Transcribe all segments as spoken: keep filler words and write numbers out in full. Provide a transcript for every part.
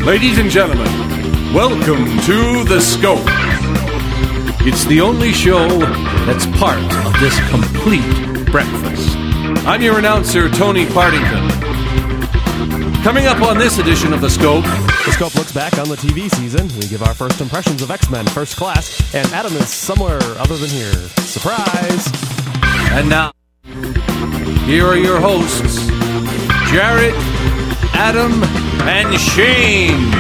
Ladies and gentlemen, welcome to The Scope. It's the only show that's part of this complete breakfast. I'm your announcer, Tony Partington. Coming up on this edition of The Scope... The Scope looks back on the T V season. We give our first impressions of X-Men First Class, and Adam is somewhere other than here. Surprise! And now, here are your hosts, Jared, Adam, and Shane.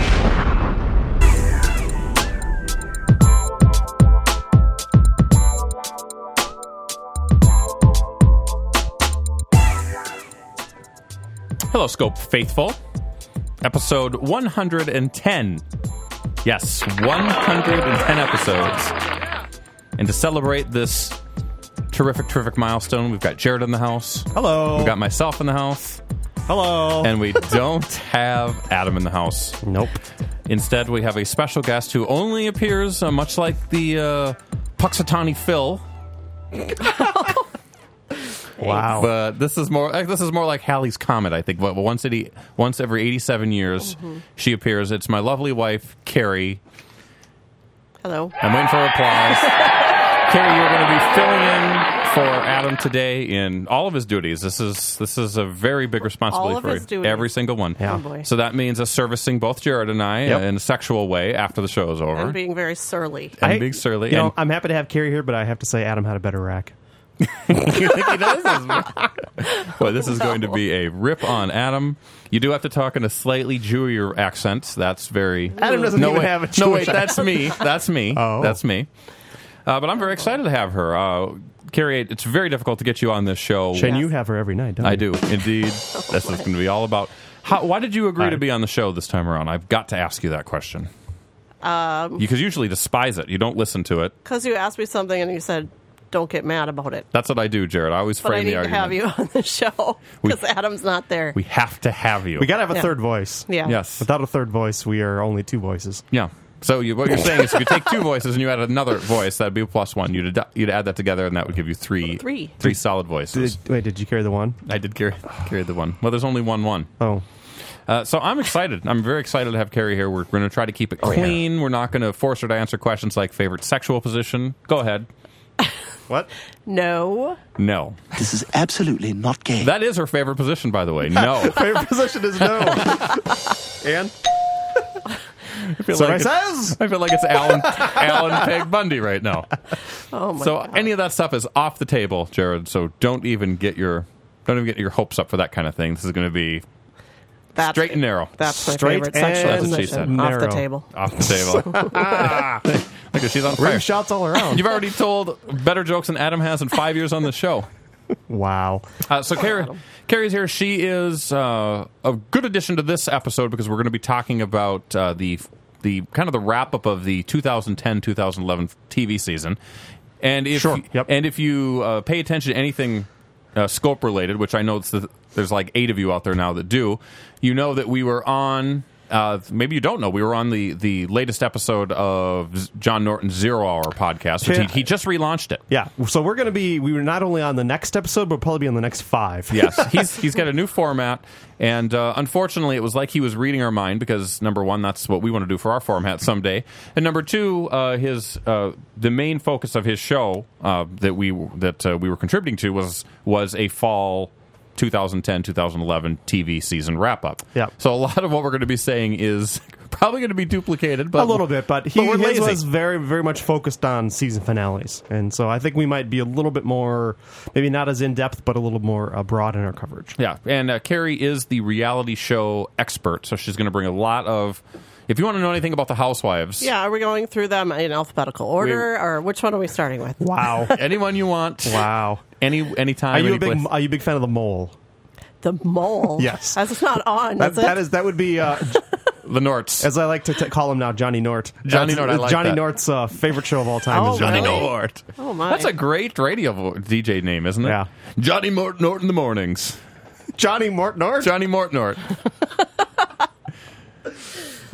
Hello, Scope faithful. Episode one hundred ten. Yes, one hundred ten episodes. And to celebrate this terrific, terrific milestone, we've got Jared in the house. Hello. We've got myself in the house. Hello. And we don't have Adam in the house. Nope. Instead, we have a special guest who only appears uh, much like the uh, Puxatawny Phil. Wow. But this is more this is more like Halley's Comet, I think. But once eighty, once every eighty-seven years, mm-hmm. she appears. It's my lovely wife, Carrie. Hello. I'm waiting for applause. Carrie, you're going to be filling in for Adam today in all of his duties. This is this is a very big responsibility all of for his duties. Every single one. Yeah. Oh boy. So that means us servicing both Jared and I Yep. in a sexual way after the show is over. And being very surly. And I- being surly. You know, And- I'm happy to have Carrie here, but I have to say Adam had a better rack. You think he does? Boy, this is going to be a rip on Adam. You do have to talk in a slightly Jewier accent. That's very... Adam doesn't no, even wait, have a No, Jewish wait, that's me. That's me. Oh. That's me. Uh, but I'm very excited to have her. Uh, Carrie, it's very difficult to get you on this show. Shane, Yes. you have her every night, don't I you? do, indeed. This is going to be all about... How, why did you agree I- to be on the show this time around? I've got to ask you that question. Um, Because usually despise it. You don't listen to it. Because you asked me something and you said, don't get mad about it. That's what I do, Jared. I always But I frame need the to argument. have you on the show We- because Adam's not there. We have to have you. We got to have a Yeah. third voice. yeah. Yes. Without a third voice, we are only two voices. Yeah. So you, what you're saying is if you take two voices and you add another voice, that'd be a plus one. You'd, ad- you'd add that together, and that would give you three, Three. three solid voices. Did, wait, did you carry the one? I did carry, carry the one. Well, there's only one one. Oh. Uh, so I'm excited. I'm very excited to have Carrie here. We're going to try to keep it clean. We're not going to force her to answer questions like favorite sexual position. Go ahead. What? No. No. This is absolutely not gay. That is her favorite position, by the way. No. Favorite position is no. And? I feel So like I it's- says. I feel like it's Alan, Alan Peg Bundy right now. Oh, my So God. any of that stuff is off the table, Jared. So don't even get your don't even get your hopes up for that kind of thing. This is going to be That's, straight and narrow. That's my Straight favorite sexual and That's what she position. said. Off the narrow. table. Off the table. Look, she's on fire. Ring shots all around. You've already told better jokes than Adam has in five years on the show. Wow. Uh, so Carrie, Carrie's here. She is uh, a good addition to this episode because we're going to be talking about uh, the the kind of the wrap up of the twenty ten twenty eleven T V season. And if Sure. Yep. and if you uh, pay attention to anything uh, scope related, which I know it's the, there's like eight of you out there now that do, you know that we were on. Uh, maybe you don't know. We were on the, the latest episode of Z- John Norton's Zero Hour podcast, which he, he just relaunched it. Yeah. So we're going to be, we were not only on the next episode, but we'll probably be on the next five. Yes, he's he's got a new format, and uh, unfortunately, it was like he was reading our mind because number one, that's what we want to do for our format someday, and number two, uh, his uh, the main focus of his show uh, that we that uh, we were contributing to was was a fall twenty ten twenty eleven T V season wrap up. Yeah. So a lot of what we're going to be saying is probably going to be duplicated, but A little bit, but he but we're his lazy. was very, very much focused on season finales. And so I think we might be a little bit more, maybe not as in-depth, but a little more uh, broad in our coverage. Yeah, and uh, Carrie is the reality show expert, so she's going to bring a lot of... If you want to know anything about the Housewives... Yeah, are we going through them in alphabetical order, or which one are we starting with? Wow. anyone you want. Wow. Any anytime. Are you a any big place. Are you a big fan of the mole? The mole. Yes. That's not on, That, is it? that is that would be uh, The Norts. as I like to t- call him now, Johnny Nort. Johnny That's- Nort, I like Johnny that. Nort's uh, favorite show of all time Oh, is Johnny really? Nort. Nort. Oh, my. That's a great radio vo- D J name, isn't it? Yeah. Johnny Mort Nort in the mornings. Johnny Mort Nort. Johnny Mort Nort.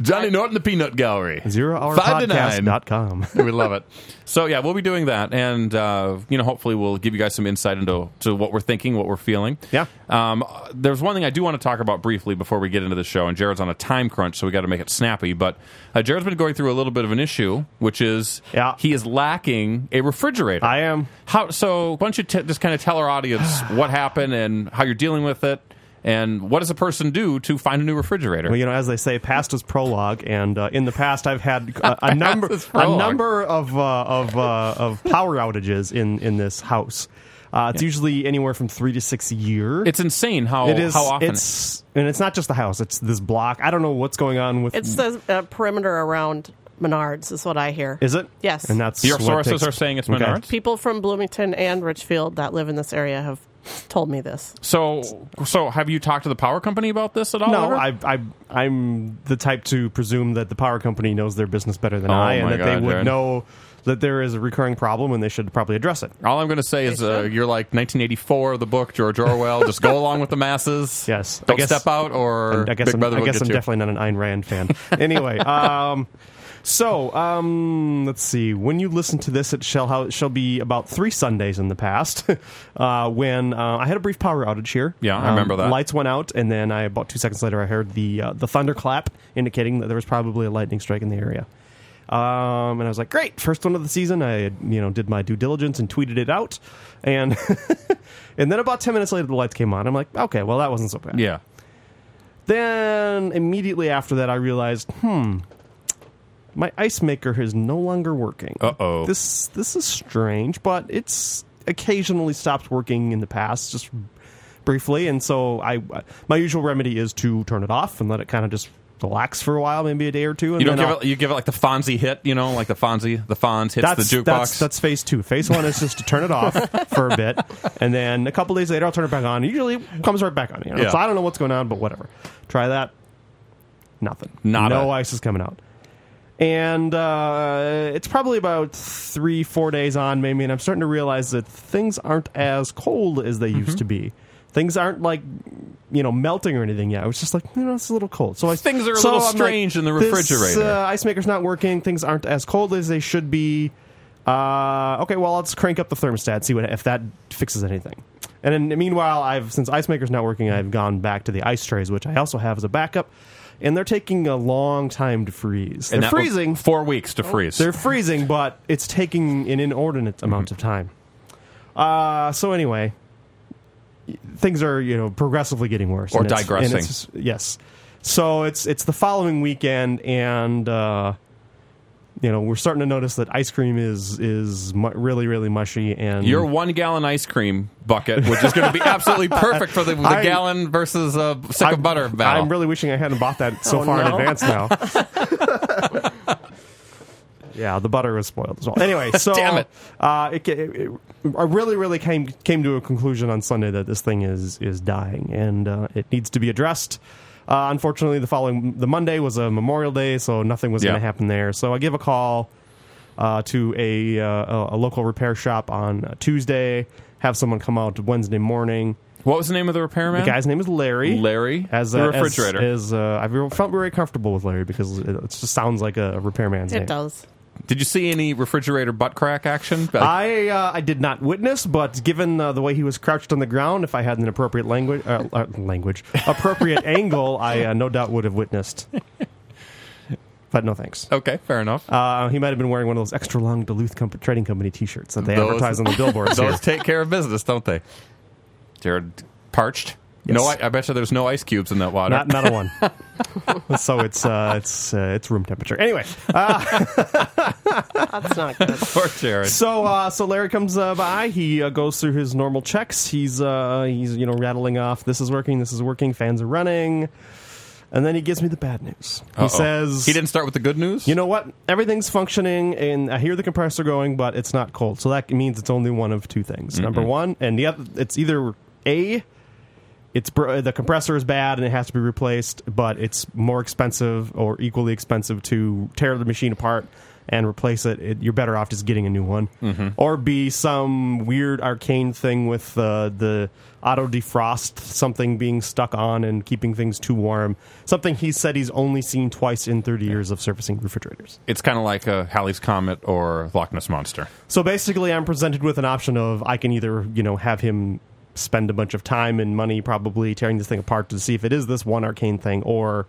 Johnny Norton, the Peanut Gallery. zero hour Five to podcast nine. dot com. We love it. So yeah, we'll be doing that, and uh, you know, hopefully, we'll give you guys some insight into to what we're thinking, what we're feeling. Yeah. Um, there's one thing I do want to talk about briefly before we get into the show, and Jared's on a time crunch, so we got to make it snappy. But uh, Jared's been going through a little bit of an issue, which is Yeah. he is lacking a refrigerator. I am. How so? Why don't you t- just kind of tell our audience what happened and how you're dealing with it? And what does a person do to find a new refrigerator? Well, you know, as they say, past is prologue, and uh, in the past, I've had a, a number, is a prologue. number of uh, of uh, of power outages in in this house. Uh, it's usually anywhere from three to six a year. It's insane how It is. how often. It's and it's not just the house; it's this block. I don't know what's going on with. It's the uh, perimeter around Menards, is what I hear. Is it? Yes. And that's Your what sources takes- are saying it's Okay. Menards? People from Bloomington and Richfield that live in this area have told me this. So, so have you talked to the power company about this at all? No, ever? I, I, I'm the type to presume that the power company knows their business better than Oh, I, and my that they God, would Jared. know that there is a recurring problem and they should probably address it. All I'm going to say is uh, you're like nineteen eighty-four, the book, George Orwell. Just go along with the masses. Yes. I Don't guess- step out, or And I guess Big I'm, Brother I will guess get I'm you. definitely not an Ayn Rand fan. Anyway, um, so um, let's see. When you listen to this, it shall how it shall be about three Sundays in the past uh, when uh, I had a brief power outage here. Yeah, I remember that. Lights went out, and then I about two seconds later I heard the uh, the thunderclap, indicating that there was probably a lightning strike in the area. Um, and I was like, great, first one of the season. I you know did my due diligence and tweeted it out, and and then about ten minutes later the lights came on. I'm like, okay, well that wasn't so bad. Yeah. Then immediately after that, I realized, hmm, my ice maker is no longer working. Uh-oh. This this is strange, but it's occasionally stopped working in the past, just briefly. And so I, my usual remedy is to turn it off and let it kind of just relax for a while, maybe a day or two. And You don't then give I'll- it. You give it like the Fonzie hit, you know, like the Fonzie, the Fonz hits that's, the jukebox. That's, that's phase two. Phase one is just to turn it off for a bit, and then a couple days later I'll turn it back on. Usually it comes right back on. You know? Yeah. So I don't know what's going on, but whatever. Try that. Nothing. Nada. No ice is coming out. And uh, it's probably about three, four days on, maybe, and I'm starting to realize that things aren't as cold as they Mm-hmm. used to be. Things aren't like, you know, melting or anything yet. It was just like, you know, it's a little cold. So I, Things are a so little I'm like, strange in the this, refrigerator. uh, ice maker's not working. Things aren't as cold as they should be. Uh, okay, well, let's crank up the thermostat, see what if that fixes anything. And then, meanwhile, I've since ice maker's not working, I've gone back to the ice trays, which I also have as a backup, and they're taking a long time to freeze. And They're that was freezing. four weeks to freeze. They're freezing, but it's taking an inordinate amount of time. Uh, so anyway, things are you know progressively getting worse. Or and it's- and digressing. it's- yes. So it's it's the following weekend, and uh, you know we're starting to notice that ice cream is is mu- really really mushy. And Your one gallon ice cream bucket, which is going to be absolutely perfect for the, the I- gallon versus uh, stick I'm- of butter battle. I'm really wishing I hadn't bought that so Oh, far in no. advance now. Yeah, the butter was spoiled as well. Anyway, so Damn it. Uh, it, it, it, I really, really came came to a conclusion on Sunday that this thing is is dying and uh, it needs to be addressed. Uh, unfortunately, the following the Monday was a Memorial Day, so nothing was Yeah. going to happen there. So I give a call uh, to a, uh, a a local repair shop on uh, Tuesday. Have someone come out Wednesday morning. What was the name of the repairman? The guy's name is Larry. Larry. As the uh, refrigerator. As, as, uh, I felt very comfortable with Larry because it, it just sounds like a repairman's name. It does. Did you see any refrigerator butt crack action? I uh, I did not witness, but given uh, the way he was crouched on the ground, if I had an appropriate language, uh, uh, language, appropriate angle, I uh, no doubt would have witnessed. But no thanks. Okay, fair enough. Uh, he might have been wearing one of those extra long Duluth Com- Trading Company T-shirts that they Those- advertise on the billboards. here. Those take care of business, don't they? Jared, parched? Yes. No, I, I bet you there's no ice cubes in that water. Not not a one. So it's uh, it's uh, it's room temperature. Anyway, uh, That's not good. Poor Jared. So, uh, so Larry comes uh, by. He uh, goes through his normal checks. He's, uh, he's, you know, rattling off. This is working. This is working. Fans are running. And then he gives me the bad news. He Uh-oh. says, He didn't start with the good news? "You know what? Everything's functioning, and I hear the compressor going, but it's not cold. So that means it's only one of two things. Number one, and the other, it's either A, it's bro- the compressor is bad and it has to be replaced, but it's more expensive or equally expensive to tear the machine apart and replace it, it, you're better off just getting a new one. Mm-hmm. Or B, some weird arcane thing with uh, the auto defrost, something being stuck on and keeping things too warm. Something he said he's only seen twice in thirty years of servicing refrigerators. It's kind of like a Halley's Comet or Loch Ness Monster. So basically, I'm presented with an option of I can either, you know, have him spend a bunch of time and money probably tearing this thing apart to see if it is this one arcane thing, or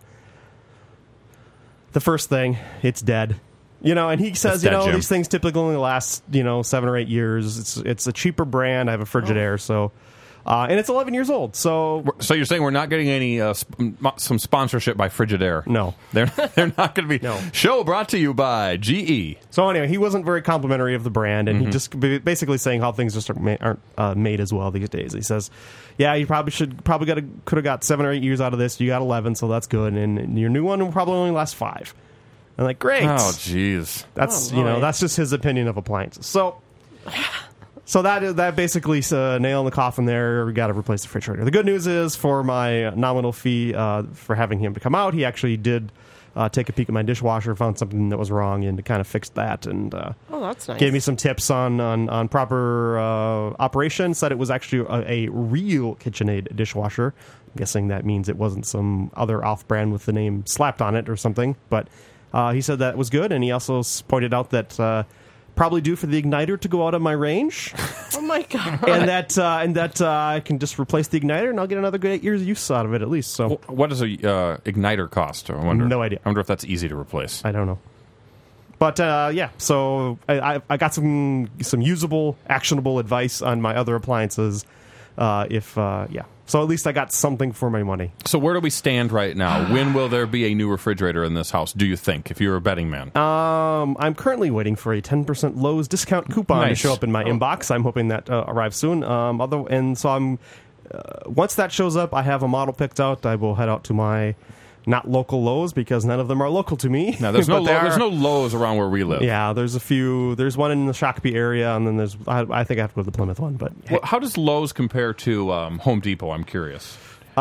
the first thing, it's dead. You know, and he says, you dead, know, Jim. these things typically only last, you know, seven or eight years. It's it's a cheaper brand. I have a Frigidaire, oh. so... Uh, and it's eleven years old, so... So you're saying we're not getting any uh, sp- some sponsorship by Frigidaire? No. They're, they're not going to be... No. Show brought to you by G E. So anyway, he wasn't very complimentary of the brand, and mm-hmm. he just b- basically saying how things just aren't, ma- aren't uh, made as well these days. He says, yeah, you probably should probably got could have got seven or eight years out of this. You got eleven, so that's good, and, and your new one will probably only last five. I'm like, great. Oh, jeez. That's, oh, you know, that's just his opinion of appliances. So... So that is that basically uh, nail in the coffin there. We got to replace the refrigerator. The good news is for my nominal fee uh, for having him to come out, he actually did uh, take a peek at my dishwasher, found something that was wrong, and kind of fixed that. And uh, oh, that's nice. Gave me some tips on on, on proper uh, operation. Said it was actually a, a real KitchenAid dishwasher. I'm guessing that means it wasn't some other off-brand with the name slapped on it or something. But uh, he said that was good, and he also pointed out that. Uh, Probably due for the igniter to go out of my range. Oh my god! And that uh, and that uh, I can just replace the igniter, and I'll get another good eight years use out of it at least. So, well, what does a uh, igniter cost? I wonder. No idea. I wonder if that's easy to replace. I don't know. But uh, yeah, so I, I, I got some some usable, actionable advice on my other appliances. Uh, if uh, yeah, so at least I got something for my money. So where do we stand right now? When will there be a new refrigerator in this house? Do you think? If you're a betting man, um, I'm currently waiting for a ten percent Lowe's discount coupon nice. to show up in my oh. inbox. I'm hoping that uh, arrives soon. Um, other and so I'm uh, once that shows up, I have a model picked out. I will head out to my. Not local Lowe's because none of them are local to me. No, there's no Lo- are, there's no Lowe's around where we live. Yeah, there's a few. There's one in the Shakopee area, and then there's. I, I think I have to go to the Plymouth one, but hey. Well, how does Lowe's compare to um, Home Depot? I'm curious.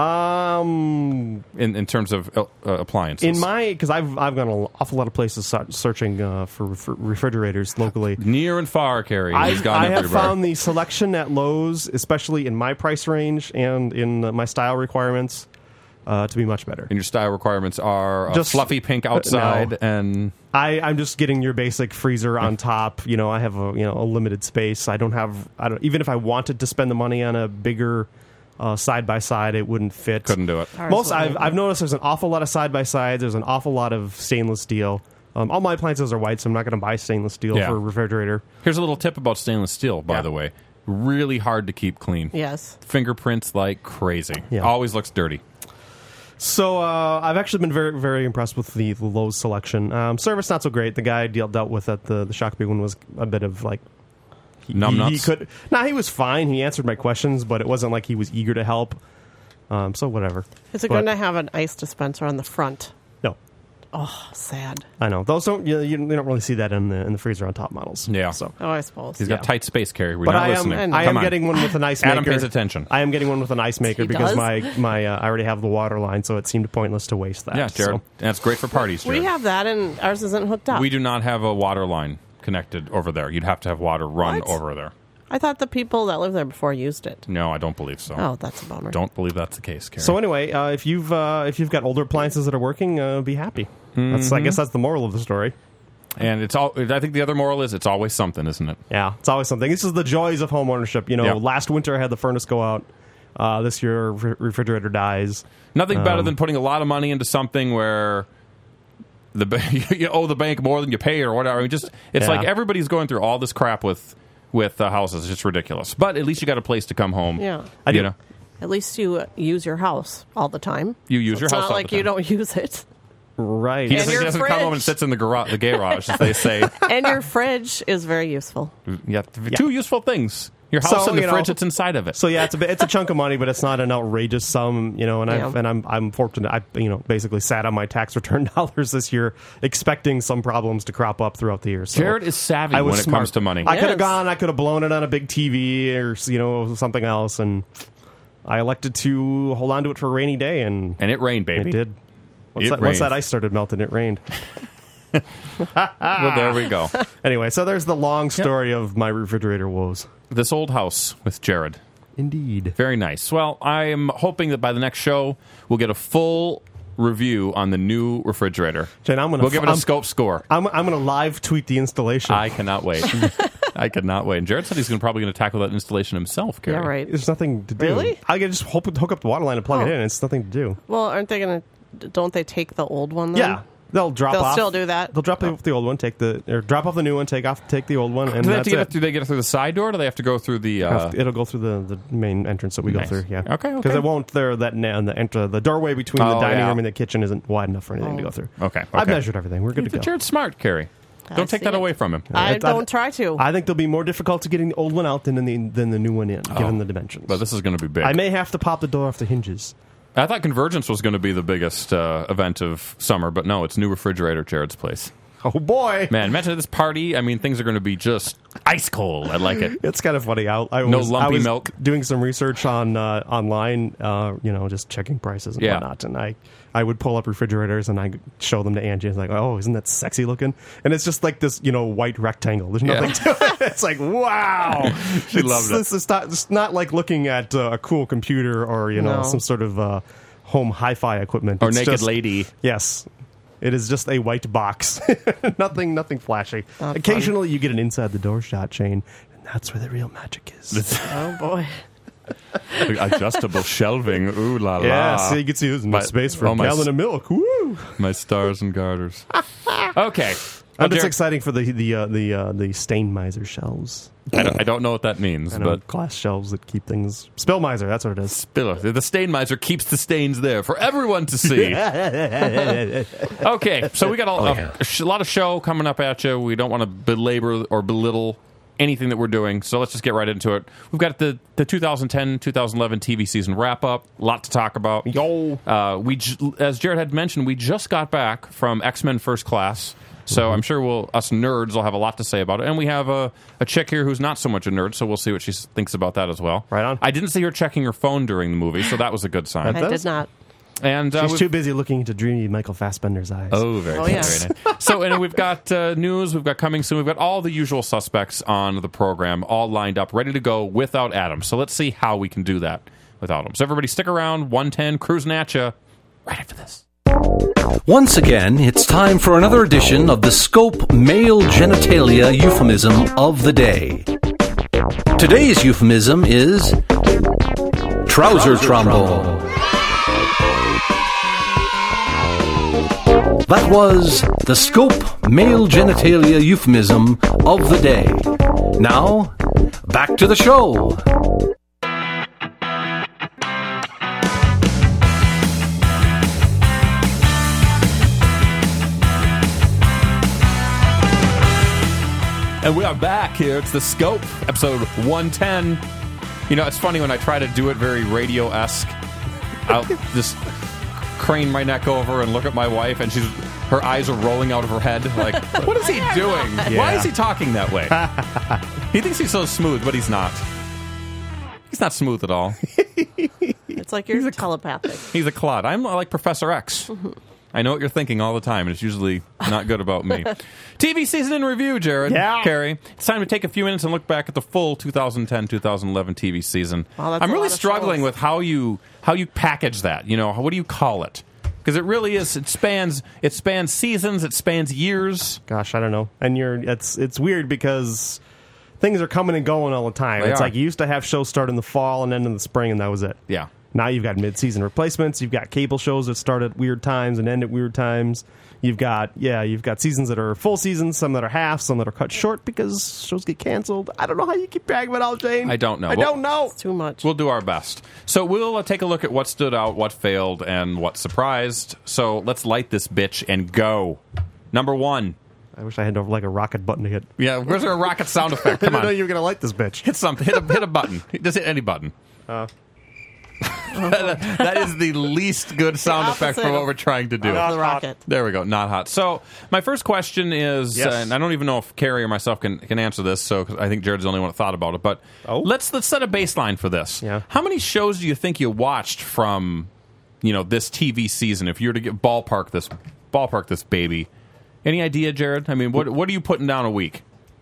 Um, in in terms of uh, appliances, in my because I've I've gone an awful lot of places searching uh, for, for refrigerators locally, near and far. Carrie, I, he's gone I have everywhere. found the selection at Lowe's, especially in my price range and in uh, my style requirements. Uh, to be much better. And your style requirements are a Just, fluffy pink outside, no. and I, I'm just getting your basic freezer on top. You know, I have a you know a limited space. I don't have. I don't even if I wanted to spend the money on a bigger side by side, it wouldn't fit. Couldn't do it. Ours Most I've wouldn't. I've noticed there's an awful lot of side by sides. There's an awful lot of stainless steel. Um, all my appliances are white, so I'm not going to buy stainless steel Yeah. for a refrigerator. Here's a little tip about stainless steel, by Yeah. the way. Really hard to keep clean. Yes. Fingerprints like crazy. Yeah. Always looks dirty. So uh, I've actually been very, very impressed with the, the Lowe's selection. Um, service not so great. The guy I dealt, dealt with at the the Shakopee one was a bit of like he, Numb he, he nuts? could. Nah, he was fine. He answered my questions, but it wasn't like he was eager to help. Um, so whatever. Is it But- going to have an ice dispenser on the front? No, Oh, sad. I know those don't. You, you don't really see that in the in the freezer on top models. Yeah. So. Oh, I suppose. He's Yeah. got tight space, Carrie. We're But not I am, listening. I Come am on. getting one with an ice maker. Adam pays attention. I am getting one with an ice maker He because does? my my uh, I already have the water line, so it seemed pointless to waste that. Yeah, Jared. So- That's great for parties, Jared. We have that, and ours isn't hooked up. We do not have a water line connected over there. You'd have to have water run What? over there. I thought the people that lived there before used it. No, I don't believe so. Oh, that's a bummer. Don't believe that's the case, Carrie. So anyway, uh, if you've uh, if you've got older appliances that are working, uh, be happy. That's I guess that's the moral of the story. and it's all. I think the other moral is it's always something, isn't it? Yeah, it's always something. This is the joys of home ownership. You know, Yeah. last winter I had the furnace go out. Uh, this year, re- refrigerator dies. Nothing better Um, than putting a lot of money into something where the ba- you owe the bank more than you pay or whatever. I mean, just it's Yeah. like everybody's going through all this crap with with uh, houses. It's just ridiculous. But at least you got a place to come home. Yeah. I you do. know, At least you uh, use your house all the time. you use your It's house not all like the you time. don't use it. Right. He And doesn't, your he doesn't come home and fridge. sits in the garage, the garage, as they say. And your fridge is very useful. Yeah, two useful things: your house So, and the you know, fridge that's inside of it. So yeah, it's a bit, it's a chunk of money, but it's not an outrageous sum, you know. And Yeah. I've, and I'm I'm fortunate. I you know basically sat on my tax return dollars this year, expecting some problems to crop up throughout the year. So Jared is savvy I was when it smart. comes to money. I could have Yes. gone. I could have blown it on a big T V or you know something else, and I elected to hold on to it for a rainy day, and and it rained, baby. it did. Once, It that, once rained. that ice started melting, it rained. Well, there we go. Anyway, so there's the long story of my refrigerator woes. This old house with Jared. Indeed. Very nice. Well, I am hoping that by the next show, we'll get a full review on the new refrigerator. Jane, I'm gonna we'll give it a I'm, scope score. I'm, I'm going to live tweet the installation. I cannot wait. I cannot wait. And Jared said he's gonna, probably going to tackle that installation himself, Carrie. Yeah, right. There's nothing to do. Really? I can just hook, hook up the water line and plug Oh. it in. It's nothing to do. Well, aren't they going to... Don't they take the old one then? Yeah. They'll drop They'll off. still do that? They'll drop off the old one, take the or drop off the new one, take off, take the old one, and Do they, have that's to get it. it, do they get it through the side door, or do they have to go through the... Uh, It'll go through the, the main entrance that we Nice. go through. Yeah. Okay, okay. Because it won't. There that na- the enter the doorway between the Oh, dining yeah. room and the kitchen isn't wide enough for anything to go through. Okay, okay. I've measured everything. We're good to go. Jared's smart, Carrie. I Don't take see that it. away from him. I I- don't try to. I think they'll be more difficult to getting the old one out than the than the new one in, given the dimensions. But this is going to be big. I may have to pop the door off the hinges. I thought Convergence was going to be the biggest uh, event of summer, but no, it's new refrigerator at Jared's place. Oh boy, Man, imagine this party. I mean, things are going to be just ice cold. I like it. it's kind of funny. I, I No was, lumpy I was milk. doing some research on uh, online, uh, you know, just checking prices and Yeah. whatnot, and I. I would pull up refrigerators and I show them to Angie. It's like, oh, isn't that sexy looking? And it's just like this, you know, white rectangle. There's nothing Yeah. to it. It's like, wow. She It's- loved it. This is not, it's not like looking at uh, a cool computer or, you know, No. some sort of uh, home hi-fi equipment. Or It's naked just- lady. Yes. It is just a white box. nothing nothing flashy. Not Occasionally you get an inside the door shot, Shane, and that's where the real magic is. Oh, boy. Adjustable shelving. Ooh la la. Yeah, so you can see there's My- enough space for oh, a my gallon s- of milk. Woo! My stars and garters. Okay. Well, And it's Jared- exciting for the the uh, the uh, the stain miser shelves. I don't, I don't know what that means, I know, but glass shelves that keep things spill miser. That's what it is. Spiller. The stain miser keeps the stains there for everyone to see. Okay, so we got a, a, a sh- lot of show coming up at you. We don't want to belabor or belittle anything that we're doing, so let's just get right into it. We've got the, the twenty ten twenty eleven T V season wrap-up. A lot to talk about. Yo. Uh, we, j- as Jared had mentioned, we just got back from X-Men First Class, so Mm-hmm. I'm sure we'll us nerds will have a lot to say about it. And we have a, a chick here who's not so much a nerd, so we'll see what she s- thinks about that as well. Right on. I didn't see her checking her phone during the movie, so that was a good sign. That I does? did not. And uh, She's we've- too busy looking into dreamy Michael Fassbender's eyes. Oh, very, Oh, good, yeah. very nice. So, and we've got uh, news, we've got coming soon, we've got all the usual suspects on the program, all lined up, ready to go without Adam. So let's see how we can do that without him. So everybody stick around, one ten, cruising at you, right after this. Once again, it's time for another edition of the Scope Male Genitalia Euphemism of the Day. Today's euphemism is trouser trombone. That was the Scope Male Genitalia Euphemism of the Day. Now, back to the show. And we are back here. It's the Scope, episode one ten. You know, it's funny when I try to do it very radio-esque. I'll just crane my neck over and look at my wife, and she's her eyes are rolling out of her head. Like, what is he doing? Why Yeah. is he talking that way? He thinks he's so smooth, but he's not. He's not smooth at all. It's like you're telepathic. He's a clod. I'm like Professor X. I know what you're thinking all the time, and it's usually not good about me. T V season in review, Jared. Yeah. Carrie. It's time to take a few minutes and look back at the full twenty ten twenty eleven T V season. Wow, that's I'm a really lot of struggling shows. with how you how you package that. You know, what do you call it? Because it really is. It spans. It spans seasons. It spans years. Gosh, I don't know. And you're it's it's weird because things are coming and going all the time. They it's are. like you used to have shows start in the fall and end in the spring, and that was it. Yeah. Now you've got mid-season replacements. You've got cable shows that start at weird times and end at weird times. You've got yeah, you've got seasons that are full seasons, some that are half, some that are cut short because shows get canceled. I don't know how you keep track of it all, Jane. I don't know. I Well- don't know. Too much. We'll do our best. So we'll uh, take a look at what stood out, what failed, and what surprised. So let's light this bitch and go. Number one. I wish I had like a rocket button to hit. Yeah, where's our rocket sound effect? I Come didn't know on. you were gonna light this bitch. Hit something. Hit a, hit a button. Just hit any button. Uh. that is the least good sound The effect for opposite what of- we're trying to do. Of the rocket. There we go. Not hot. So my first question is, Yes. uh, and I don't even know if Carrie or myself can, can answer this, so 'cause I think Jared's the only one that thought about it. But Oh. let's let's set a baseline for this. Yeah. How many shows do you think you watched from, you know, this T V season? If you were to get ballpark this ballpark this baby, Any idea, Jared? I mean, what what are you putting down a week?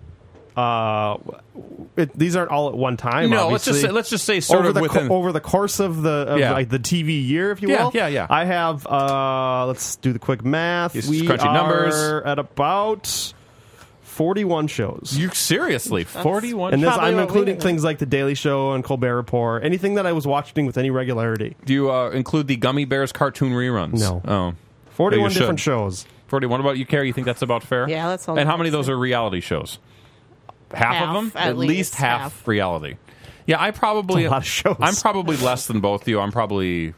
Uh, it, these aren't all at one time. No, let's just obviously. say, let's just say sort over of the within. co- over the course of the of Yeah. like the T V year, if you Yeah, will. yeah, yeah. I have. Uh, let's do the quick math. Just we crunchy are numbers. at about forty-one shows. you seriously forty-one. and this, Probably I'm what we including do. things like the Daily Show and Colbert Report, anything that I was watching with any regularity. Do you uh, include the Gummy Bears cartoon reruns? No. Oh, forty-one you different should. shows. forty-one. What about you, Carrie? You think that's about fair? Yeah, that sounds And how many of about those are reality shows? Half, Half, of them? at least least half, half. reality. Yeah, I probably. That's a lot of shows. I'm probably less than both of you. I'm probably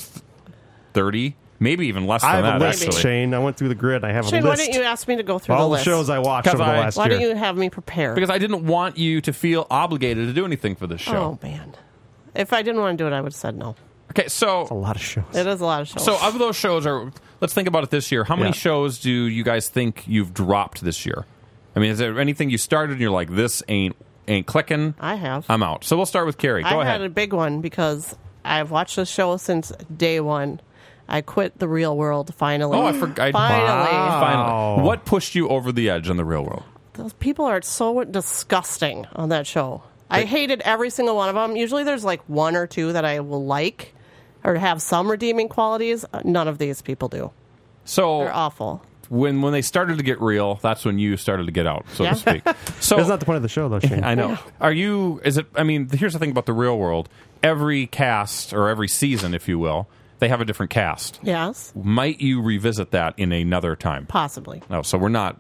thirty, maybe even less than I have that, a list, actually. Shane. I went through the grid. I have Shane, a why list. don't you ask me to go through all the the list? shows I watched 'Cause over the I- last Why year. don't you have me prepare? Because I didn't want you to feel obligated to do anything for this show. Oh man, if I didn't want to do it, I would have said no. Okay, so a lot of shows. It is a lot of shows. So of those shows are let's think about it this year. How many Yeah. shows do you guys think you've dropped this year? I mean, is there anything you started and you're like, this ain't ain't clicking? I have. I'm out. So we'll start with Carrie. Go I ahead. had a big one because I've watched the show since day one. I quit The Real World finally. oh, I forgot. Finally. Wow. Finally. What pushed you over the edge on The Real World? Those people are so disgusting on that show. I hated every single one of them. Usually there's like one or two that I will like or have some redeeming qualities. None of these people do. So They're awful. when when they started to get real, that's when you started to get out, so Yeah. to speak. So That's not the point of the show, though, Shane. I know. Are you? Is it? I mean, here's the thing about The Real World. Every cast or every season, if you will, they have a different cast. Yes, Might you revisit that in another time? possibly. No, so we're not.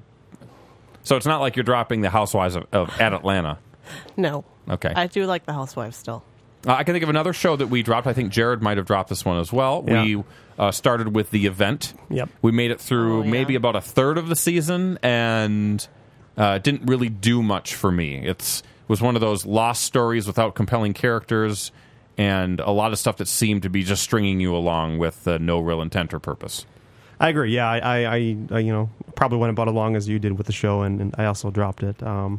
So it's not like you're dropping the Housewives of, of at Atlanta. No. Okay. I do like The Housewives still. Uh, I can think of another show that we dropped. I think Jared might have dropped this one as well. Yeah. We uh, started with The Event. Yep. We made it through Oh, yeah. maybe about a third of the season, and uh, it didn't really do much for me. It's, it was one of those lost stories without compelling characters, and a lot of stuff that seemed to be just stringing you along with uh, no real intent or purpose. I agree. Yeah, I, I, I, I, you know, probably went about as long as you did with the show, and, and I also dropped it. Um,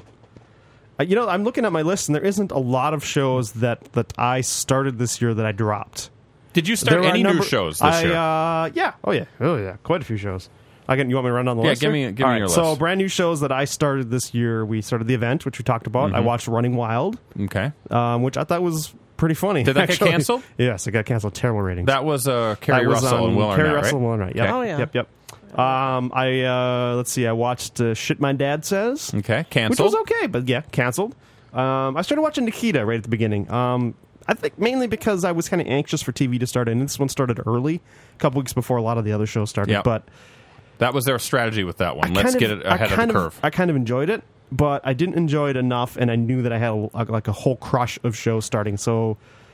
I- you know, I'm looking at my list, and there isn't a lot of shows that, that I started this year that I dropped. Did you start There are any a number- new shows this I, year? Uh, yeah. Oh yeah. Oh yeah. Quite a few shows. I can. You want me to run down the Yeah, list? give here? me- give All me your So list. brand new shows that I started this year. We started The Event, which we talked about. I watched Running Wild, Okay. um, which I thought was pretty funny. Did that get actually. canceled? Yes, it got canceled. Terrible ratings. That was uh, Carrie I was Russell on and Will Carrie Arnett, Russell right? and Will Arnett. Yep. Oh, yeah. Yep. Yep. Um, I uh, let's see. I watched uh, Shit My Dad Says, Okay, which canceled. was okay, but yeah, canceled. Um, I started watching Nikita right at the beginning. Um, I think mainly because I was kind of anxious for T V to start, and this one started early, a couple weeks before a lot of the other shows started. Yep. But That was their strategy with that one. I Let's kind get of- it ahead I of kind the curve. I kind of enjoyed it, but I didn't enjoy it enough, and I knew that I had a, like a whole crush of shows starting. So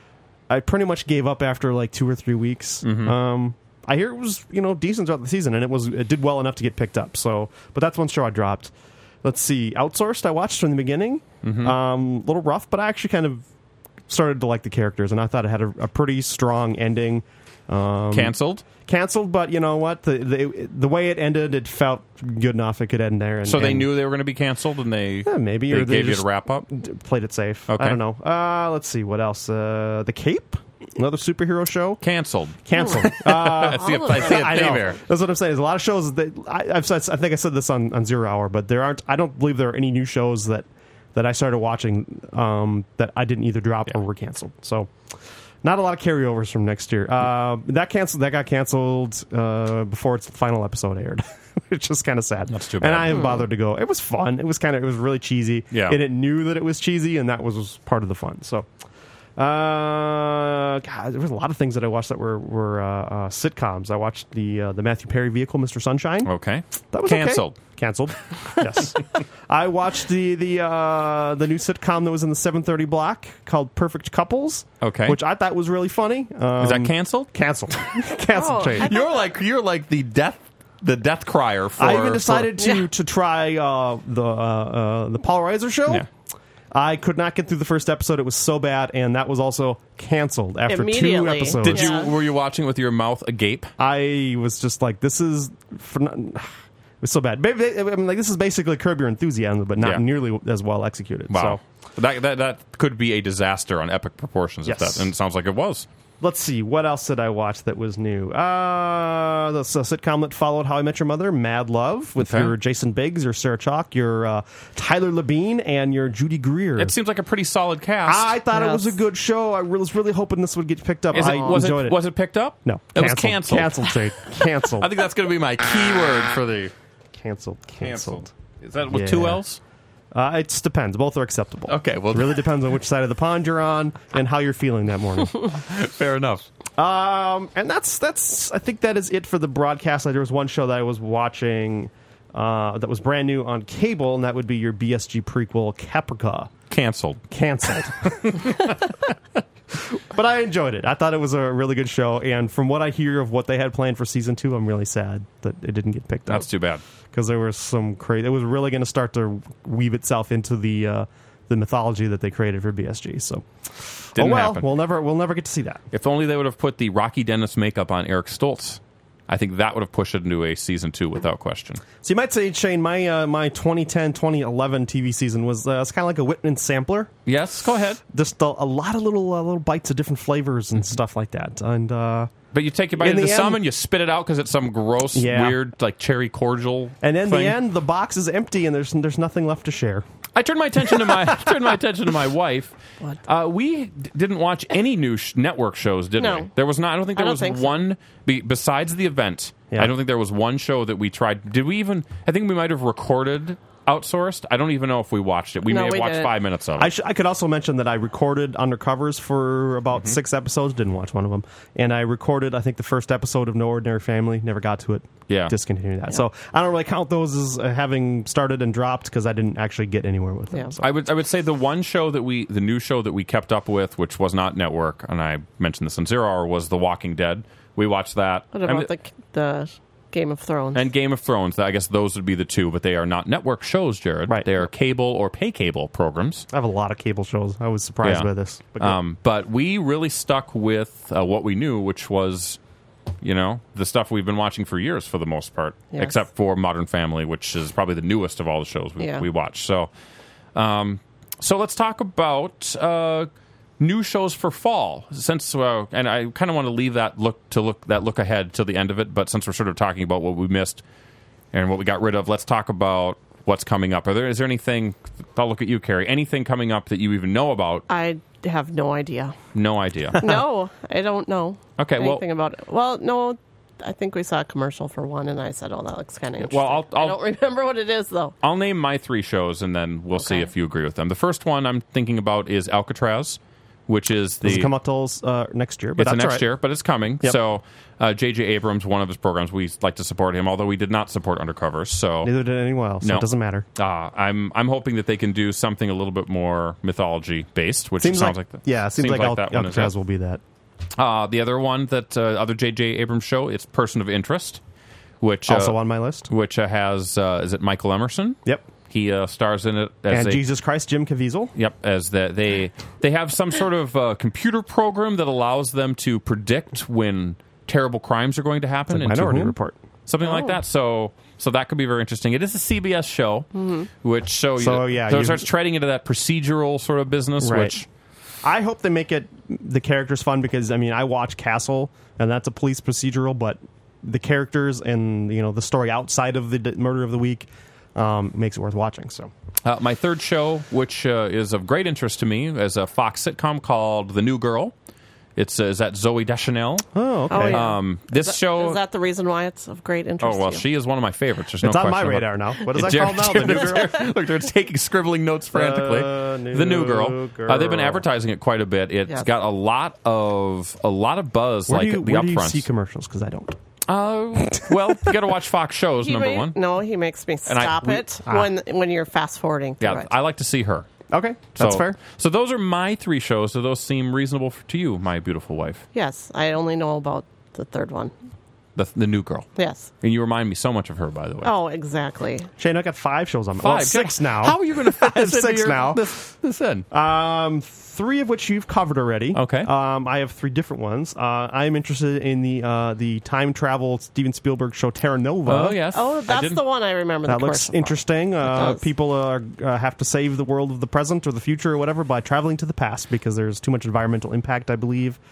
I pretty much gave up after like two or three weeks. Mm-hmm. Um, I hear it was you know decent throughout the season, and it was it did well enough to get picked up. So, but that's one show I dropped. Let's see, Outsourced I watched from the beginning. Mm-hmm. Um, a little rough, but I actually kind of started to like the characters, and I thought it had a, a pretty strong ending. Um, Canceled. Canceled, but you know what? The, the the way it ended, it felt good enough. It could end there. And, So they and knew they were going to be canceled, and they Yeah, maybe, they or they gave you just- a wrap up. d- played it safe. Okay. I don't know. Uh, let's see what else. Uh, the Cape, another superhero show, Canceled. canceled. uh, I see a, all of I see a I theme know. here. That's what I'm saying. There's a lot of shows that I, I've said. I think I said this on, on Zero Hour, but there aren't. I don't believe there are any new shows that that I started watching um, that I didn't either drop Yeah. or were canceled. So. Not a lot of carryovers from next year. Uh, that canceled. That got canceled uh, before its final episode aired, which is kind of sad. That's too And bad. I haven't bothered to go. It was fun. It was kind of. It was really cheesy. Yeah. And it knew that it was cheesy, and that was, was part of the fun. So, uh, God, there was a lot of things that I watched that were were uh, uh, sitcoms. I watched the uh, the Matthew Perry vehicle, Mister Sunshine. Okay. That was Canceled. Okay. Canceled. Yes. I watched the the uh, the new sitcom that was in the seven thirty block called Perfect Couples. Okay. Which I thought was really funny. Um, Is that canceled? Canceled. Canceled. Oh, Shane. I- You're like you're like the death the death crier for. I even decided for- to Yeah. to try uh, the uh, uh, the Paul Reiser show. Yeah. I could not get through the first episode. It was so bad, and that was also canceled after two Immediately. episodes. Did Yeah. you were you watching with your mouth agape? I was just like, this is for not, it was so bad. Maybe- I mean, like this is basically Curb Your Enthusiasm, but not Yeah. nearly as well executed. Wow. So, That, that that could be a disaster on epic proportions. Yes. If that, and it sounds like it was. let's see, what else did I watch that was new? Uh, the so sitcom that followed How I Met Your Mother, Mad Love, with Okay. your Jason Biggs, your Sarah Chalk, your uh, Tyler Labine, and your Judy Greer. It seems like a pretty solid cast. I thought it was a Yes. good show. I was really hoping this would get picked up. Is it, I was enjoyed it, it. was it picked up? No. It was canceled. Canceled, Jade. Canceled. I think that's going to be my key word for the Canceled. Canceled. Is that with two Yeah. L's? Uh, it just depends. Both are acceptable. Okay, well- it really depends on which side of the pond you're on and how you're feeling that morning. Fair enough. Um, and that's that's. I think that is it for the broadcast. There was one show that I was watching uh, that was brand new on cable, and that would be your B S G prequel, Caprica. Canceled. Canceled. But I enjoyed it. I thought it was a really good show, and from what I hear of what they had planned for season two, I'm really sad that it didn't get picked up. That's too bad. Because there was some crazy. It was really going to start to weave itself into the uh, the mythology that they created for B S G. So, Didn't oh well, happen. we'll never we'll never get to see that. If only they would have put the Rocky Dennis makeup on Eric Stoltz. I think that would have pushed it into a season two without question. So you might say, Shane, my uh, my twenty ten twenty eleven T V season was uh, it's kind of like a Whitman sampler. Yes, go ahead. Just a, a lot of little uh, little bites of different flavors and stuff like that. And uh, But you take a bite In into the some end- and you spit it out because it's some gross, Yeah. weird, like cherry cordial. and in thing. the end, the box is empty and there's there's nothing left to share. I turned my attention to my turned my attention to my wife. What? Uh, we d- didn't watch any new sh- network shows, did No. we? There was not. I don't think I there don't was think so. one be, besides the event. Yeah. I don't think there was one show that we tried. Did we even? I think we might have recorded outsourced. I don't even know if we watched it. We No, may have we watched didn't. five minutes of it. I, sh- I could also mention that I recorded Undercovers for about six episodes. Didn't watch one of them, and I recorded I think the first episode of No Ordinary Family. Never got to it. Yeah. Discontinued that. So I don't really count those as uh, having started and dropped because I didn't actually get anywhere with them. Yeah. So. I would I would say the one show that we the new show that we kept up with, which was not network, and I mentioned this in Zero Hour, was The Walking Dead. We watched that. What I about mean, the the Game of Thrones? and Game of Thrones? I guess those would be the two, but they are not network shows, Jared. Right. They are cable or pay cable programs. I have a lot of cable shows. I was surprised Yeah. by this. But good. Um, but we really stuck with uh, what we knew, which was, you know, the stuff we've been watching for years for the most part, Yes. except for Modern Family, which is probably the newest of all the shows we, Yeah. we watch. So, um, so let's talk about uh, new shows for fall. Since, uh, and I kind of want to leave that look to look that look ahead till the end of it. But since we're sort of talking about what we missed and what we got rid of, let's talk about what's coming up. Are there is there anything? I'll look at you, Carrie. Anything coming up that you even know about? I have no idea. No idea. No, I don't know. Okay, well- anything about it. Well, no, I think we saw a commercial for one, and I said, "Oh, that looks kind of interesting." Well, I'll- I I'll- don't remember what it is though. I'll name my three shows, and then we'll see Okay. if you agree with them. The first one I'm thinking about is Alcatraz, which is the doesn't come out till uh, next year. But it's that's next all right. year, but it's coming. Yep. So uh, J J Abrams, one of his programs, we like to support him, although we did not support Undercovers. So Neither did anyone else. So No. it doesn't matter. uh, I'm I'm hoping that they can do something a little bit more mythology based, which Seems sounds like, like, the, yeah, it seems, like, Al- that one is Alcatraz it. will be that. Uh, the other one that uh, other J J Abrams show, it's Person of Interest, which uh, Also on my list. which uh, has uh, is it Michael Emerson? Yep. He uh, stars in it as And a, Jesus Christ, Jim Caviezel. Yep, as the, they they have some sort of uh, computer program that allows them to predict when terrible crimes are going to happen. and to Minority whom. Report. Something like Oh. that. So so that could be very interesting. It is a C B S show, which so, So, you, yeah, so it you- starts treading into that procedural sort of business, Right. which I hope they make it the characters fun because I mean I watch Castle and that's a police procedural, but the characters and you know the story outside of the d- murder of the week um, makes it worth watching. So uh, my third show, which uh, is of great interest to me, is a Fox sitcom called The New Girl. It's uh, is that Zoe Deschanel. oh okay, Oh, yeah. Um, this Is that- show. is that the reason why it's of great interest? oh well, to you? she is one of my favorites. There's it's no on my question about- radar now. What is that Jared- called now? The New Jared- Girl. Look, they're taking scribbling notes frantically. The the new New girl. Uh, they've been Girl. advertising it quite a bit. It's Yes. got a lot of a lot of buzz, Where like do you, the where do you upfronts. see commercials? Because I don't. uh, well, you got to watch Fox shows. He number may- one. No, he makes me And I- stop we- it Ah. when when you're fast forwarding. through Yeah, it. I like to see her. Okay, that's so, fair. So those are my three shows. Do those seem reasonable f- to you, my beautiful wife? Yes, I only know about the third one. The, the new girl. Yes. And you remind me so much of her, by the way. Oh, exactly. Shane, I got five shows on. Five. Well, six now. How are you going to fit this into Six your- now. This, this in? Um, three of which you've covered already. Okay. Um, I have three different ones. Uh, I am interested in the uh, the time travel Steven Spielberg show Terra Nova. Oh yes. Oh, I that's didn't- the one I remember. That the looks commercial for. interesting. Uh, does. people are, uh, have to save the world of the present or the future or whatever by traveling to the past because there's too much environmental impact, I believe.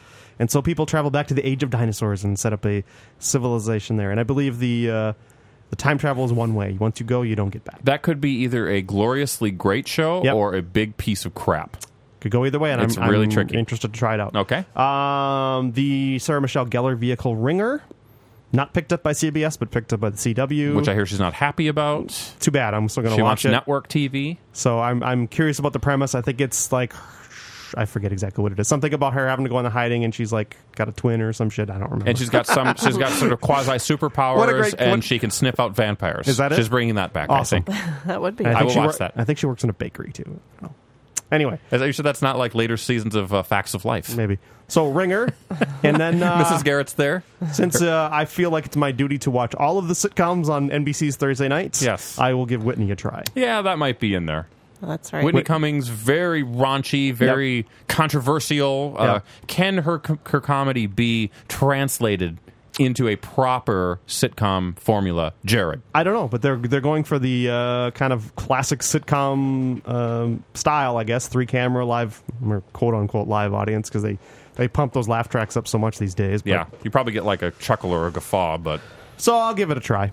And so people travel back to the age of dinosaurs and set up a civilization there. And I believe the uh, the time travel is one way. Once you go, you don't get back. That could be either a gloriously great show Yep. or a big piece of crap. Could go either way, and It's I'm, really I'm tricky. interested to try it out. Okay. Um, the Sarah Michelle Gellar vehicle Ringer, not picked up by C B S, but picked up by the C W. Which I hear she's not happy about. Too bad. I'm still going She to wants watch it. network T V. So I'm I'm curious about the premise. I think it's like, I forget exactly what it is. Something about her having to go into hiding, and she's like got a twin or some shit. I don't remember. And she's got some. She's got sort of quasi superpowers, What a great- and what- she can sniff out vampires. Is that it? She's bringing that back. Awesome. I think. That would be. I, I think will she watch wor- that. I think she works in a bakery too. I don't know. Anyway, Are you sure that's not like later seasons of uh, Facts of Life? maybe. So Ringer, and then uh, Missus Garrett's there. since uh, I feel like it's my duty to watch all of the sitcoms on N B C's Thursday nights, Yes. I will give Whitney a try. Yeah, that might be in there. That's right. Whitney Cummings, very raunchy, very controversial. Uh, Yep. Can her her comedy be translated into a proper sitcom formula? Jared. I don't know, but they're they're going for the uh, kind of classic sitcom um, style, I guess. Three camera live, or quote unquote live audience, because they they pump those laugh tracks up so much these days. But, Yeah, you probably get like a chuckle or a guffaw, but So I'll give it a try.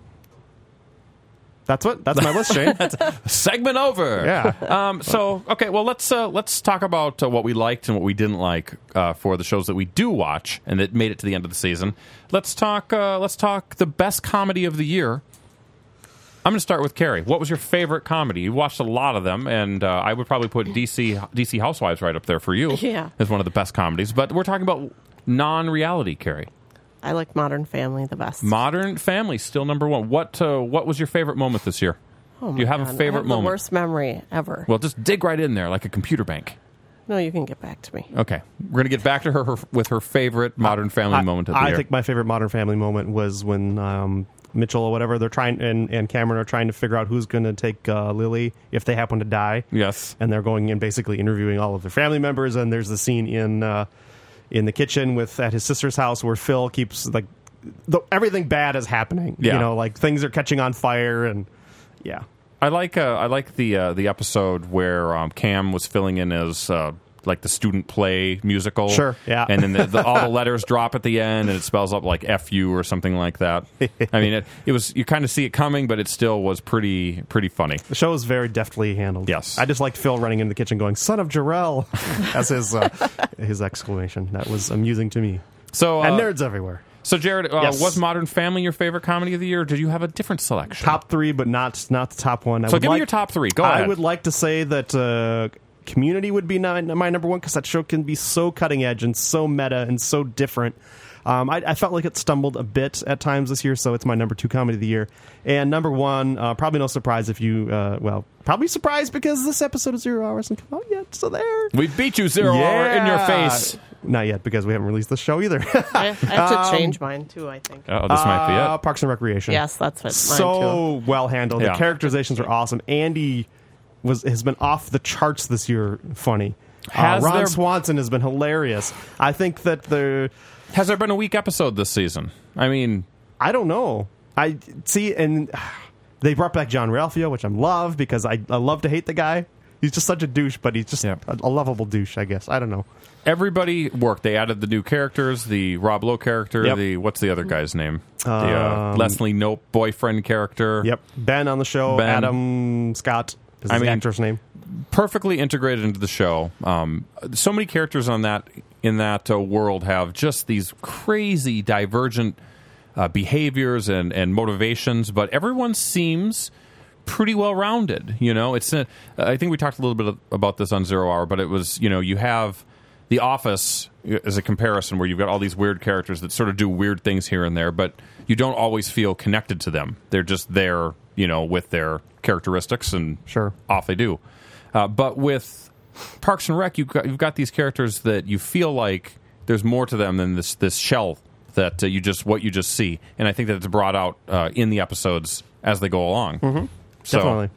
That's what. That's my list, Shane. segment over. Yeah. Um, so okay, well let's uh, let's talk about uh, what we liked and what we didn't like uh, for the shows that we do watch and that made it to the end of the season. Let's talk. Uh, let's talk the best comedy of the year. I'm going to start with Carrie. What was your favorite comedy? You watched a lot of them, and uh, I would probably put D C D C Housewives right up there for you. Yeah. As one of the best comedies. But we're talking about non-reality, Carrie. I like Modern Family the best. Modern Family still number one. What uh, what was your favorite moment this year? Oh Do you my have God, a I favorite have moment? The worst memory ever. Well, just dig right in there like a computer bank. No, you can get back to me. Okay, we're gonna get back to her, her with her favorite Modern Family I, moment of the I year. think my favorite Modern Family moment was when um, Mitchell or whatever they're trying and, and Cameron are trying to figure out who's going to take uh, Lily if they happen to die. Yes. And they're going in basically interviewing all of their family members. And there's the scene in uh, in the kitchen with at his sister's house where Phil keeps like the, everything bad is happening. Yeah. You know, like things are catching on fire and yeah. I like uh, I like the uh, the episode where um, Cam was filling in as uh, like the student play musical. Sure, yeah. And then the, the, all the letters drop at the end, and it spells out like F U or something like that. I mean, it, it was you kind of see it coming, but it still was pretty pretty funny. The show is very deftly handled. Yes. I just liked Phil running into the kitchen going, "Son of Jarrell," as his uh, his exclamation. That was amusing to me. So uh, And nerds everywhere. So Jared, uh, Yes. was Modern Family your favorite comedy of the year? Or did you have a different selection? Top three, but not not the top one. I So would give me like, your top three. Go I ahead. would like to say that uh, Community would be my, my number one because that show can be so cutting edge and so meta and so different. Um, I, I felt like it stumbled a bit at times this year, so it's my number two comedy of the year. And number one, uh, probably no surprise if you, uh, well, probably surprised because this episode of Zero Hour hasn't come out yet, so there. We beat you zero hour in your Yeah. face. Not yet because we haven't released the show either. I, I have to change mine too, I think. Oh, this might be Uh, it. Parks and Recreation. Yes, that's what mine So well handled. Yeah. The characterizations are awesome. Andy was has been off the charts this year. Funny. Has uh, Ron there- Swanson has been hilarious. I think that the Has there been a weak episode this season? I mean, I don't know. I see, and they brought back John Ralphio, which I love because I, I love to hate the guy. He's just such a douche, but he's just Yeah. a, a lovable douche. I guess I don't know. everybody worked. They added the new characters, the Rob Lowe character, Yep. the what's the other guy's name? the uh, Um, Leslie Knope boyfriend character. Yep, Ben on the show. Ben. Adam Scott is I his mean- actor's name. Perfectly integrated into the show. Um, so many characters on that in that uh, world have just these crazy divergent uh, behaviors and, and motivations, but everyone seems pretty well rounded. You know, it's a, I think we talked a little bit about this on Zero Hour, but it was, you know, you have The Office as a comparison where you've got all these weird characters that sort of do weird things here and there, but you don't always feel connected to them. They're just there, you know, with their characteristics, and Sure. off they do. Uh, but with Parks and Rec, you've got, you've got these characters that you feel like there's more to them than this this shell that uh, you just what you just see, and I think that it's brought out uh, in the episodes as they go along. Mm-hmm. So, Definitely.